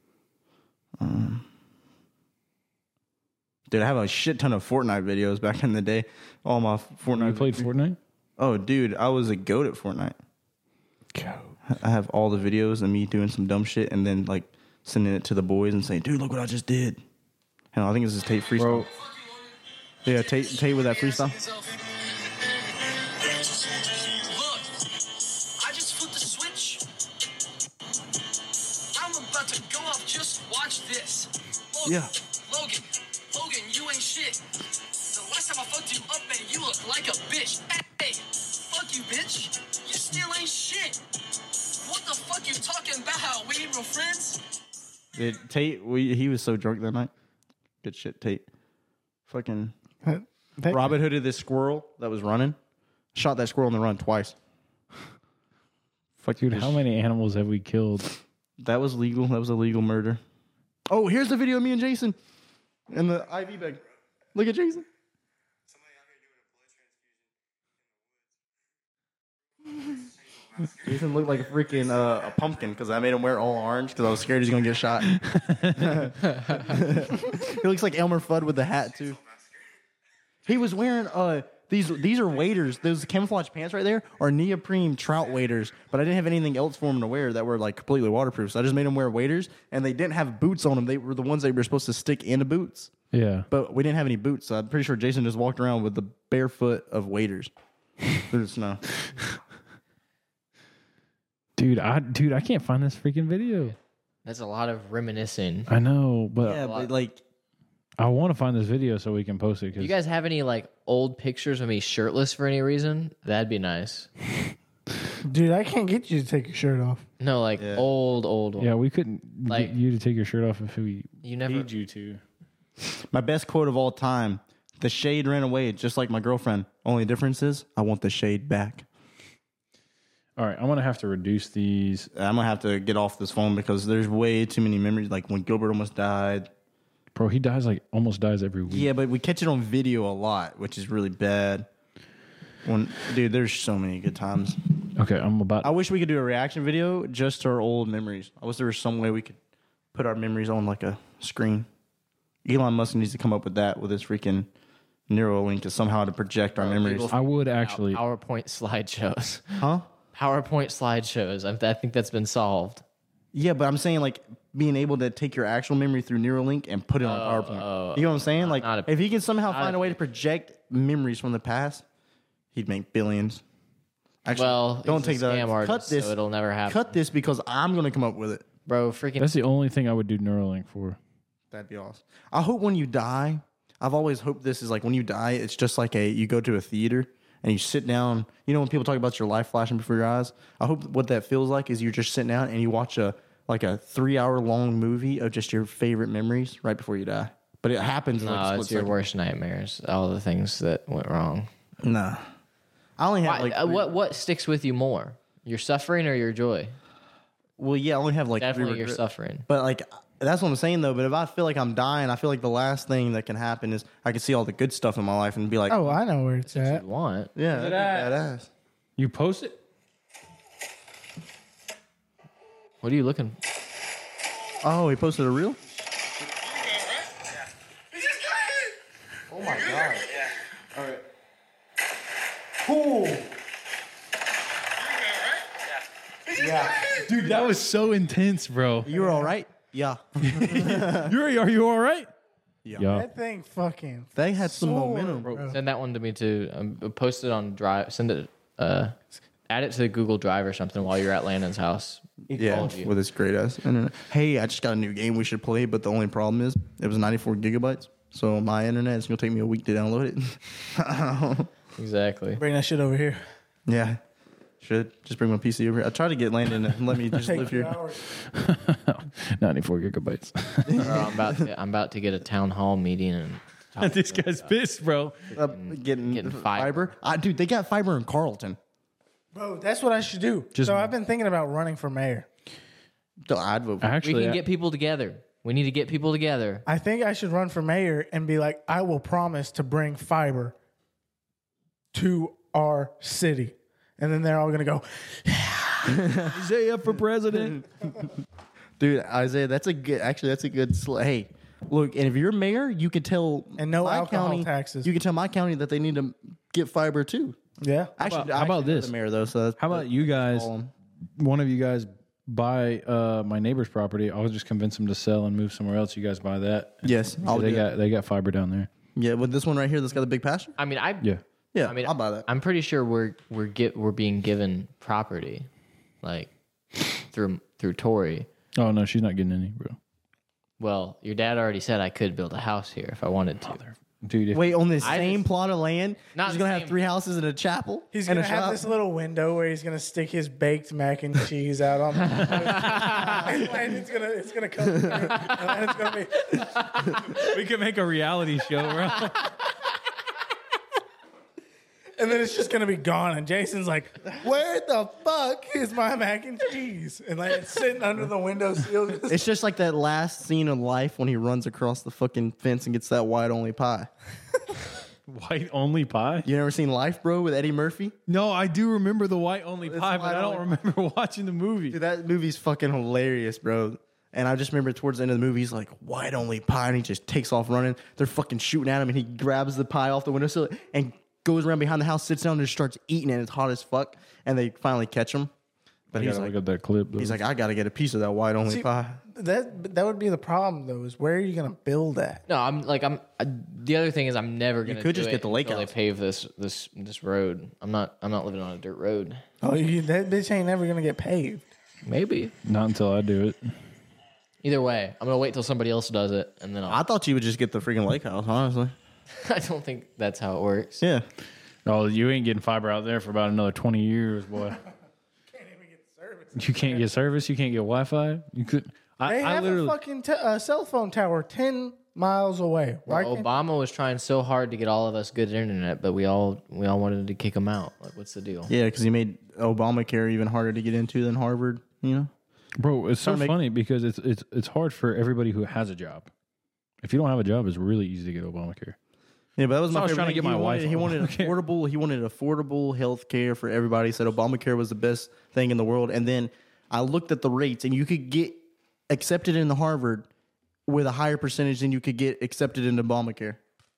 Dude, I have a shit ton of Fortnite videos back in the day. All my Fortnite. You played Fortnite? Oh, dude, I was a goat at Fortnite. I have all the videos of me doing some dumb shit and then like sending it to the boys and saying, "Dude, look what I just did." And I think this is Tate freestyle. Bro. Yeah, Tate with that freestyle. Look, I just flipped the switch. I'm about to go off. Just watch this. Logan, Logan, you ain't shit. The last time I fucked you up, man, you look like a bitch. Hey, fuck you, bitch. You still ain't shit. What the fuck you talking about? We ain't real friends? Dude, Tate, he was so drunk that night. Good shit, Tate. Fucking Robin Hooded this squirrel that was running. Shot that squirrel in the run twice. Fuck, Dude, how many animals have we killed? That was legal. That was a legal murder. Oh, here's the video of me and Jason in the IV bag. Look at Jason. Jason looked like a freaking a pumpkin because I made him wear all orange because I was scared he's gonna get shot. He looks like Elmer Fudd with the hat too. He was wearing these are waders. Those camouflage pants right there are neoprene trout waders, but I didn't have anything else for him to wear that were like completely waterproof. So I just made him wear waders, and they didn't have boots on them. They were the ones they were supposed to stick into boots, Yeah. but we didn't have any boots. So I'm pretty sure Jason just walked around with the bare foot of waders through the snow. Dude, I can't find this freaking video. That's a lot of reminiscing. I know, but Yeah, but like. I want to find this video so we can post it. You guys have any like old pictures of me shirtless for any reason? That'd be nice. Dude, I can't get you to take your shirt off. No, like old one. Yeah, we couldn't Like- get you to take your shirt off if we You never- need you to. My best quote of all time: "The shade ran away just like my girlfriend. Only difference is I want the shade back." All right, I'm going to have to reduce these. I'm gonna have to get off this phone because there's way too many memories. Like when Gilbert almost died. Bro, he almost dies every week. Yeah, but we catch it on video a lot, which is really bad. Dude, there's so many good times. Okay, I wish we could do a reaction video just to our old memories. I wish there was some way we could put our memories on like a screen. Elon Musk needs to come up with that with his freaking Neuralink to somehow to project our memories. I would actually. PowerPoint slideshows. Huh? PowerPoint slideshows. I think that's been solved. Yeah, but I'm saying like being able to take your actual memory through Neuralink and put it on PowerPoint. You know what I'm saying? Like if he can somehow find a way to project memories from the past, he'd make billions. Actually, Well, don't he's take a that. scam artist, Cut this. so it'll never happen. Cut this because I'm gonna come up with it. Bro, freaking That's the only thing I would do Neuralink for. That'd be awesome. I hope when you die, I've always hoped this is like when you die, it's just like you go to a theater and you sit down. You know when people talk about your life flashing before your eyes? I hope what that feels like is you're just sitting down and you watch a 3-hour long movie of just your favorite memories right before you die. But it happens in like a No, split it's your second. worst nightmares. All the things that went wrong. Nah. I only have Why, like what sticks with you more? Your suffering or your joy? Well, yeah, I only have like Definitely, 3 you're regrets. suffering. But like that's what I'm saying though. But if I feel like I'm dying, I feel like the last thing that can happen is I can see all the good stuff in my life and be like, Oh, I know where it's at. You want? yeah, that'd be badass. You post it? What are you looking? Oh, he posted a reel. Oh my god. Dude, that was so intense, bro. You were all right. Yeah, Are you all right? Yeah. That thing fucking. they had some soared, momentum, bro. Send that one to me too. Post it on Drive. Send it. Add it to the Google Drive or something while you're at Landon's house. Yeah, Called you. with his great ass internet. Hey, I just got a new game we should play, but the only problem is it was 94 gigabytes. So my internet is gonna take me a week to download it. Exactly. Bring that shit over here. Yeah, should just bring my PC over here. I tried to get Landon and let me just Take live 2 here. hours. 94 gigabytes. I'm about to get a town hall meeting and This guy's pissed, bro. Getting fiber. Dude, they got fiber in Carlton. Bro, that's what I should do. So I've been thinking about running for mayor. I'd vote for we Actually, can get people together. We need to get people together. I think I should run for mayor and be like, I will promise to bring fiber to our city. And then they're all going to go, Isaiah for president. dude, Isaiah. That's a good. Actually, that's a good. Hey, look, and if you're mayor, you could tell And no my alcohol county, taxes. You could tell my county that they need to get fiber too. yeah. Actually, how about you're this? The mayor though. So How about you guys? call 'em. One of you guys buy my neighbor's property. I'll just convince him to sell and move somewhere else. You guys buy that. Yes, I'll they do that. got fiber down there. Yeah, with this one right here that's got a big pasture. I mean, Yeah. Yeah, I mean, I'll buy that. I'm pretty sure we're being given property, like through Tory. Oh no, she's not getting any, bro. Well, your dad already said I could build a house here if I wanted to. Dude, if, Wait, on this I same just- plot of land, Not he's the gonna same- have 3 houses and a chapel. He's and going a to have shop? this little window where he's going to stick his baked mac and cheese out on and Landon's gonna, it's going to come through. And Landon's going to be, we could make a reality show, bro. and then it's just going to be gone. And Jason's like, where the fuck is my mac and cheese? And like it's sitting under the windowsill. It's just like that last scene of Life when he runs across the fucking fence and gets that white only pie. White only pie? You never seen Life, bro, with Eddie Murphy? No, I do remember the white only pie, but white I don't only remember watching the movie. Dude, that movie's fucking hilarious, bro. And I just remember towards the end of the movie, he's like, white only pie, and he just takes off running. They're fucking shooting at him, and he grabs the pie off the windowsill and goes around behind the house, sits down, and just starts eating it. It's hot as fuck, and they finally catch him. But I he's gotta like, look at that clip. Though. he's like, I gotta get a piece of that white only See, pie. that would be the problem, though, is where are you going to build that? No, the other thing is I'm never gonna. could do just it get the lake until house. They pave this road. I'm not living on a dirt road. Oh, that bitch ain't never going to get paved. Maybe. Not until I do it. Either way, I'm gonna wait till somebody else does it, and then I thought you would just get the freaking lake house, honestly. I don't think that's how it works. Yeah. Oh, you ain't getting fiber out there for about another 20 years, boy. You can't get service. You can't get Wi-Fi. You could. They I have literally. a fucking cell phone tower 10 miles away. Why can't- Obama was trying so hard to get all of us good internet, but we all wanted to kick him out. Like, what's the deal? Yeah, because he made Obamacare even harder to get into than Harvard, you know? Bro, it's so Trying to make- funny because it's hard for everybody who has a job. If you don't have a job, it's really easy to get Obamacare. Yeah, but that was So my I was favorite trying to thing. get my wife He on wanted affordable. He wanted affordable health care for everybody. He said Obamacare was the best thing in the world. And then I looked at the rates, and you could get accepted into Harvard with a higher percentage than you could get accepted into Obamacare.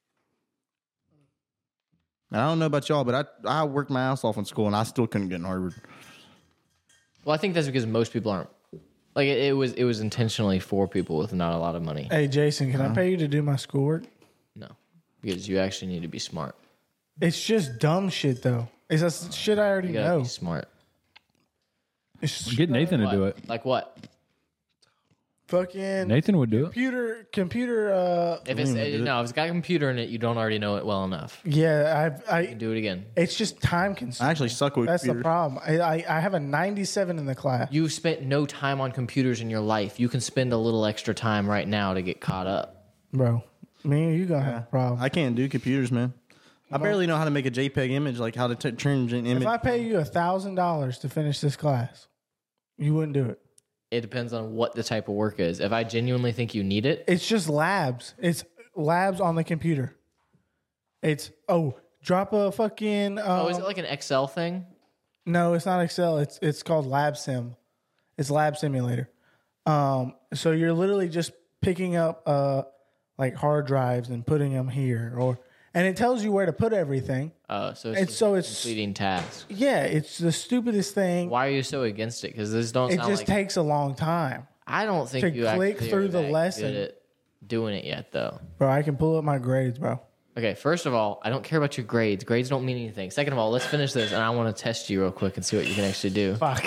And I don't know about y'all, but I worked my ass off in school, and I still couldn't get in Harvard. Well, I think that's because most people aren't. Like it was intentionally for people with not a lot of money. Hey, Jason, can I pay you to do my schoolwork? No, because you actually need to be smart. It's just dumb shit, though. It's just shit I already You gotta know. be smart. It's just Get Nathan to What? do it. Like what? fucking Nathan would do it. computer. If it's got a computer in it, you don't already know it well enough. Yeah, You can do it again. it's just time consuming. I actually suck with That's the computers. problem. I have a 97 in the class. You've spent no time on computers in your life. You can spend a little extra time right now to get caught up. Bro, me and you gonna have a problem. I can't do computers, man. I barely know how to make a JPEG image, like how to change an image. If I pay you $1,000 to finish this class, you wouldn't do it. It depends on what the type of work is. If I genuinely think you need it, It's just labs. It's labs on the computer. It's drop a fucking. is it like an Excel thing? No, it's not Excel. It's called Lab Sim. It's Lab Simulator. So you're literally just picking up like hard drives and putting them here, and it tells you where to put everything. So And it's so it's completing tasks. yeah, it's the stupidest thing. Why are you so against it? Because this don't It sound just like. takes a long time, I don't think to you click actually through are the that lesson. good at doing it yet, though. bro. I can pull up my grades, bro. Okay, first of all, I don't care about your grades. Grades don't mean anything. Second of all, let's finish this, and I want to test you real quick and see what you can actually do. Fuck.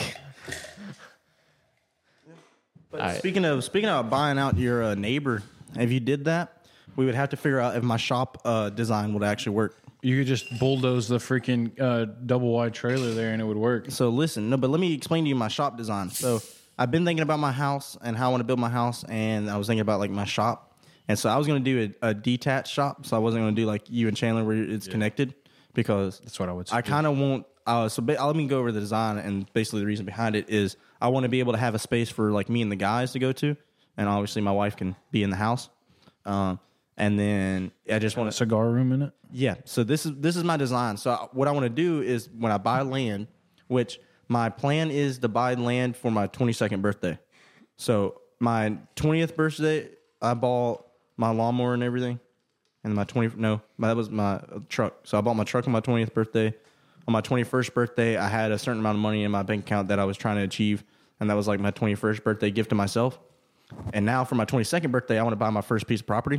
But All right. speaking of buying out your neighbor, if you did that, we would have to figure out if my shop design would actually work. You could just bulldoze the freaking double wide trailer there and it would work. So listen, but let me explain to you my shop design. So I've been thinking about my house and how I want to build my house, and I was thinking about like my shop. And so I was going to do a detached shop, so I wasn't going to do like you and Chandler where it's connected, because That's what I would I kind of want. Let me go over the design, and basically the reason behind it is I want to be able to have a space for like me and the guys to go to, and obviously my wife can be in the house. And then I just want to. cigar room in it. Yeah. So this is my design. So what I want to do is when I buy land, which my plan is to buy land for my 22nd birthday. So my 20th birthday, I bought my lawnmower and everything. And that was my truck. So I bought my truck on my 20th birthday. On my 21st birthday, I had a certain amount of money in my bank account that I was trying to achieve. And that was like my 21st birthday gift to myself. And now for my 22nd birthday, I want to buy my first piece of property.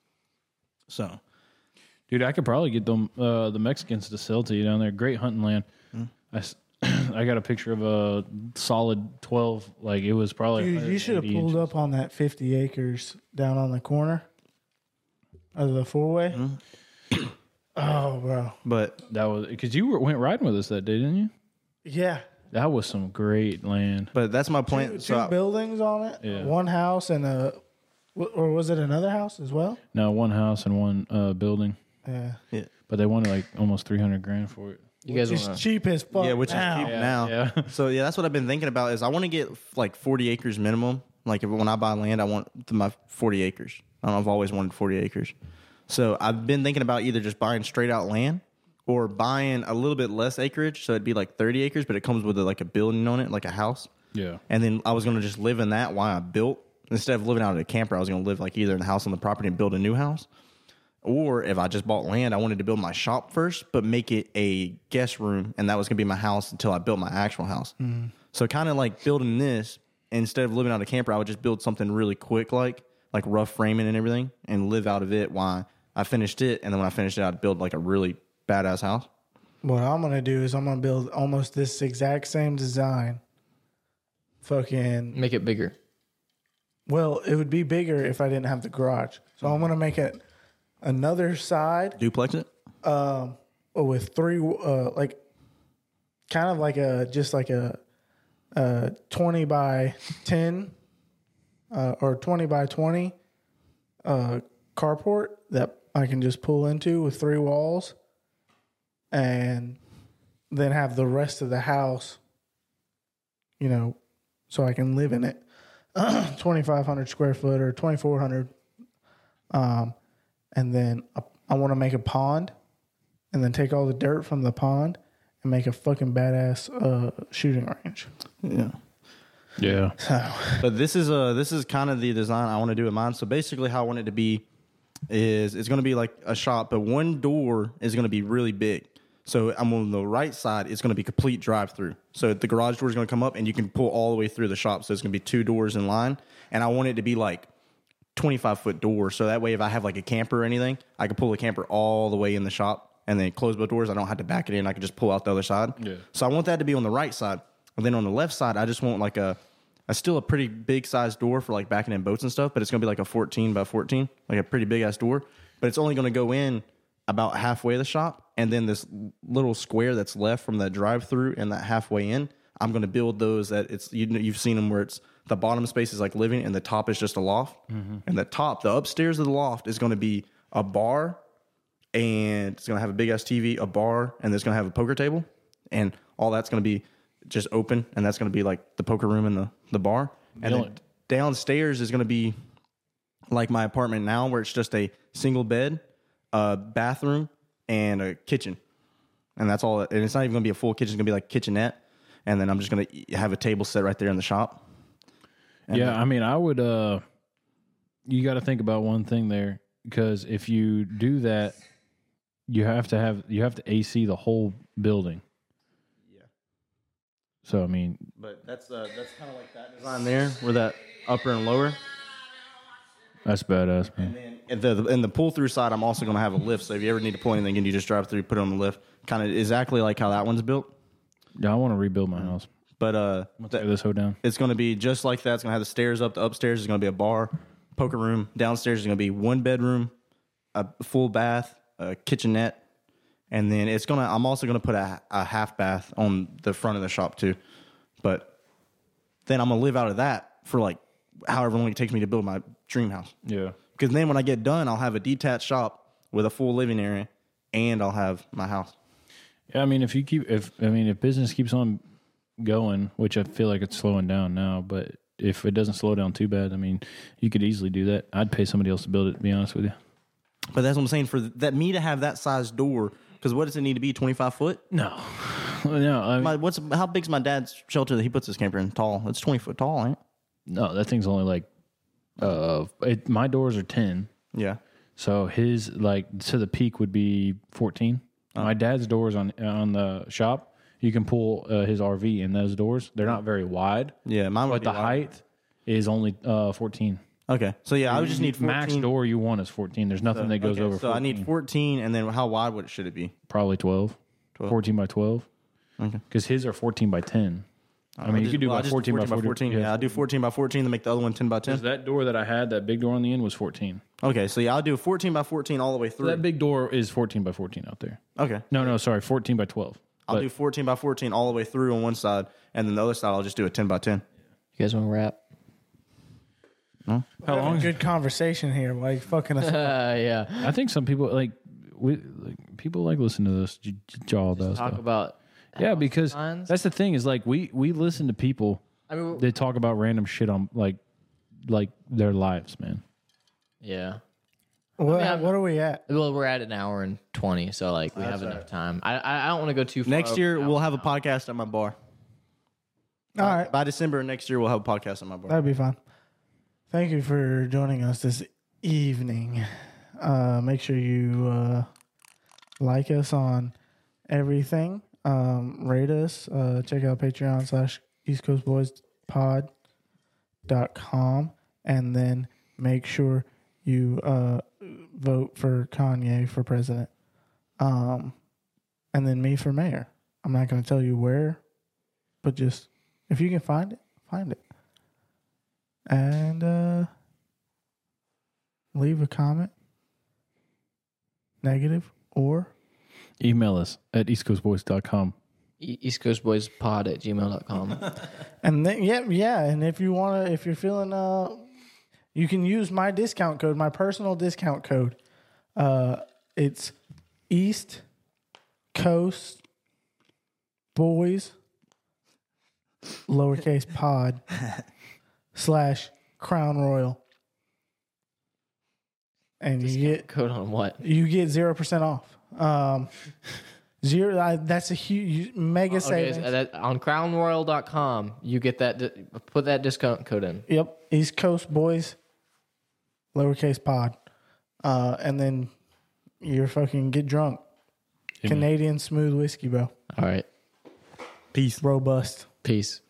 So, Dude, I could probably get them the Mexicans to sell to you down there. Great hunting land. I got a picture of a solid 12. Like it was probably. Dude, you should have 180 pulled inches. up on that 50 acres down on the corner of the four-way. Oh, bro. but That was because you went riding with us that day, didn't you? Yeah. That was some great land. that's my plan. Two So buildings on it. Yeah. One house and or was it another house as well? No, one house and one building, Yeah. but they wanted like almost $300,000 for it. You guys It's want to? cheap as fuck. Yeah, which now. is cheap now. yeah. So that's what I've been thinking about is I want to get like 40 acres minimum. Like when I buy land, I want my 40 acres. I don't know. I've always wanted 40 acres. So I've been thinking about either just buying straight out land or buying a little bit less acreage. So it'd be like 30 acres, but it comes with like a building on it, like a house. Yeah. And then I was going to just live in that while I built. Instead of living out in a camper, I was going to live like either in the house on the property and build a new house. Or if I just bought land, I wanted to build my shop first, but make it a guest room. And that was going to be my house until I built my actual house. So kind of like building this, instead of living out of a camper, I would just build something really quick, like rough framing and everything, and live out of it while I finished it. And then when I finished it, I'd build like a really badass house. What I'm going to do is I'm going to build almost this exact same design. Fucking, Make it bigger. well, it would be bigger if I didn't have the garage. So I'm going to make it another side Duplex it? with three, like, kind of like just like a 20 by 10 or 20 by 20 carport that I can just pull into with 3 walls, and then have the rest of the house, so I can live in it. 2,500 square foot or 2,400. And then I want to make a pond, and then take all the dirt from the pond and make a fucking badass shooting range. Yeah. Yeah. But this is kind of the design I want to do with mine. So basically how I want it to be is it's going to be like a shop, but one door is going to be really big. So I'm on the right side, it's going to be complete drive-through. So the garage door is going to come up and you can pull all the way through the shop. So it's going to be 2 doors in line. And I want it to be like 25-foot doors. So that way if I have like a camper or anything, I can pull the camper all the way in the shop and then close both doors. I don't have to back it in. I can just pull out the other side. Yeah. So I want that to be on the right side. And then on the left side, I just want like still a pretty big size door for like backing in boats and stuff, but it's going to be like a 14 by 14, like a pretty big ass door. But it's only going to go in about halfway of the shop. And then this little square that's left from that drive through and that halfway in, I'm going to build those that you've seen them where it's the bottom space is like living and the top is just a loft. Mm-hmm. And the upstairs of the loft is going to be a bar, and it's going to have a big ass TV, a bar, and it's going to have a poker table, and all that's going to be just open, and that's going to be like the poker room and the bar. And then downstairs is going to be like my apartment now, where it's just a single bed, a bathroom, and a kitchen. And that's all. And it's not even going to be a full kitchen. It's going to be like a kitchenette. And then I'm just going to have a table set right there in the shop. And yeah, I mean, I would, you got to think about one thing there, because if you do that, you have to AC the whole building. Yeah. So, I mean, But that's kind of like that design there, where that upper and lower. that's badass, man. And then in the pull through side, I'm also going to have a lift. So if you ever need to pull anything in, you just drive through, put it on the lift. Kind of exactly like how that one's built. Yeah, I want to rebuild my house. But Tear this hoe down. it's going to be just like that. It's going to have the stairs up. The upstairs is going to be a bar, poker room. Downstairs is going to be one bedroom, a full bath, a kitchenette, and then I'm also going to put a half bath on the front of the shop too. But then I'm going to live out of that for like however long it takes me to build my dream house. Yeah. Because then when I get done, I'll have a detached shop with a full living area, and I'll have my house. Yeah, I mean, if business keeps on going, which I feel like it's slowing down now, but if it doesn't slow down too bad, I mean, you could easily do that. I'd pay somebody else to build it, to be honest with you. But that's what I'm saying, for that me to have that size door, because what does it need to be, 25 foot? No. No, I mean, How big's my dad's shelter that he puts his camper in? Tall. It's 20 foot tall, ain't it? no, that thing's only like, my doors are 10. Yeah. So his, like, to the peak would be 14. My dad's doors on the shop, you can pull his RV in those doors. They're not very wide. Yeah, mine would But be the wide. height is only 14. Okay. So yeah, I would just need 14. Max door you want is 14. There's nothing that goes Okay, over so 14. I need 14, and then how wide should it be? Probably 12. 14 by 12. Okay. Because his are 14 by 10. I mean, you could do I'll about just 14 by 14. Yeah, I'll do 14 by 14 to make the other one 10 by 10. Because that door that I had, that big door on the end, was 14. Okay, so yeah, I'll do 14 by 14 all the way through. That big door is 14 by 14 out there. Okay. No, sorry, 14 by 12. I'll do 14 by 14 all the way through on one side, and then the other side I'll just do a 10 by 10. You guys want to wrap? How long? Good conversation here. Why you fucking us? Yeah. I think some people people like listen to this jaw about Talk stuff. about. Yeah, because signs. that's the thing is like we listen to people. I mean, They talk about random shit on like their lives, man. yeah. What I'm- are we at? Well, we're at an hour and 20, so like we have enough time. I don't want to go too far. Next over year, an we'll hour have a now. podcast at my bar. All right, By December next year, we'll have a podcast at my bar. that'd be fun. Thank you for joining us this evening. Make sure you like us on everything. Rate us. Check out patreon.com/eastcoastboyspod.com, and then make sure you vote for Kanye for president. And then me for mayor. I'm not going to tell you where, but just if you can find it, find it. And leave a comment, negative or Email us at eastcoastboys.com. EastCoastBoysPod@gmail.com. and then yeah. And if you want to, if you're feeling, you can use my discount code, my personal discount code. It's East Coast Boys lowercase pod /Crown Royal, and you get Code on what? 0% off. That's a huge mega Okay, savings. on crownroyal.com, you get that. Put that discount code in. Yep, East Coast Boys lowercase pod, and then you're fucking get drunk. Amen. Canadian smooth whiskey, bro. All right. Peace. Robust. Peace.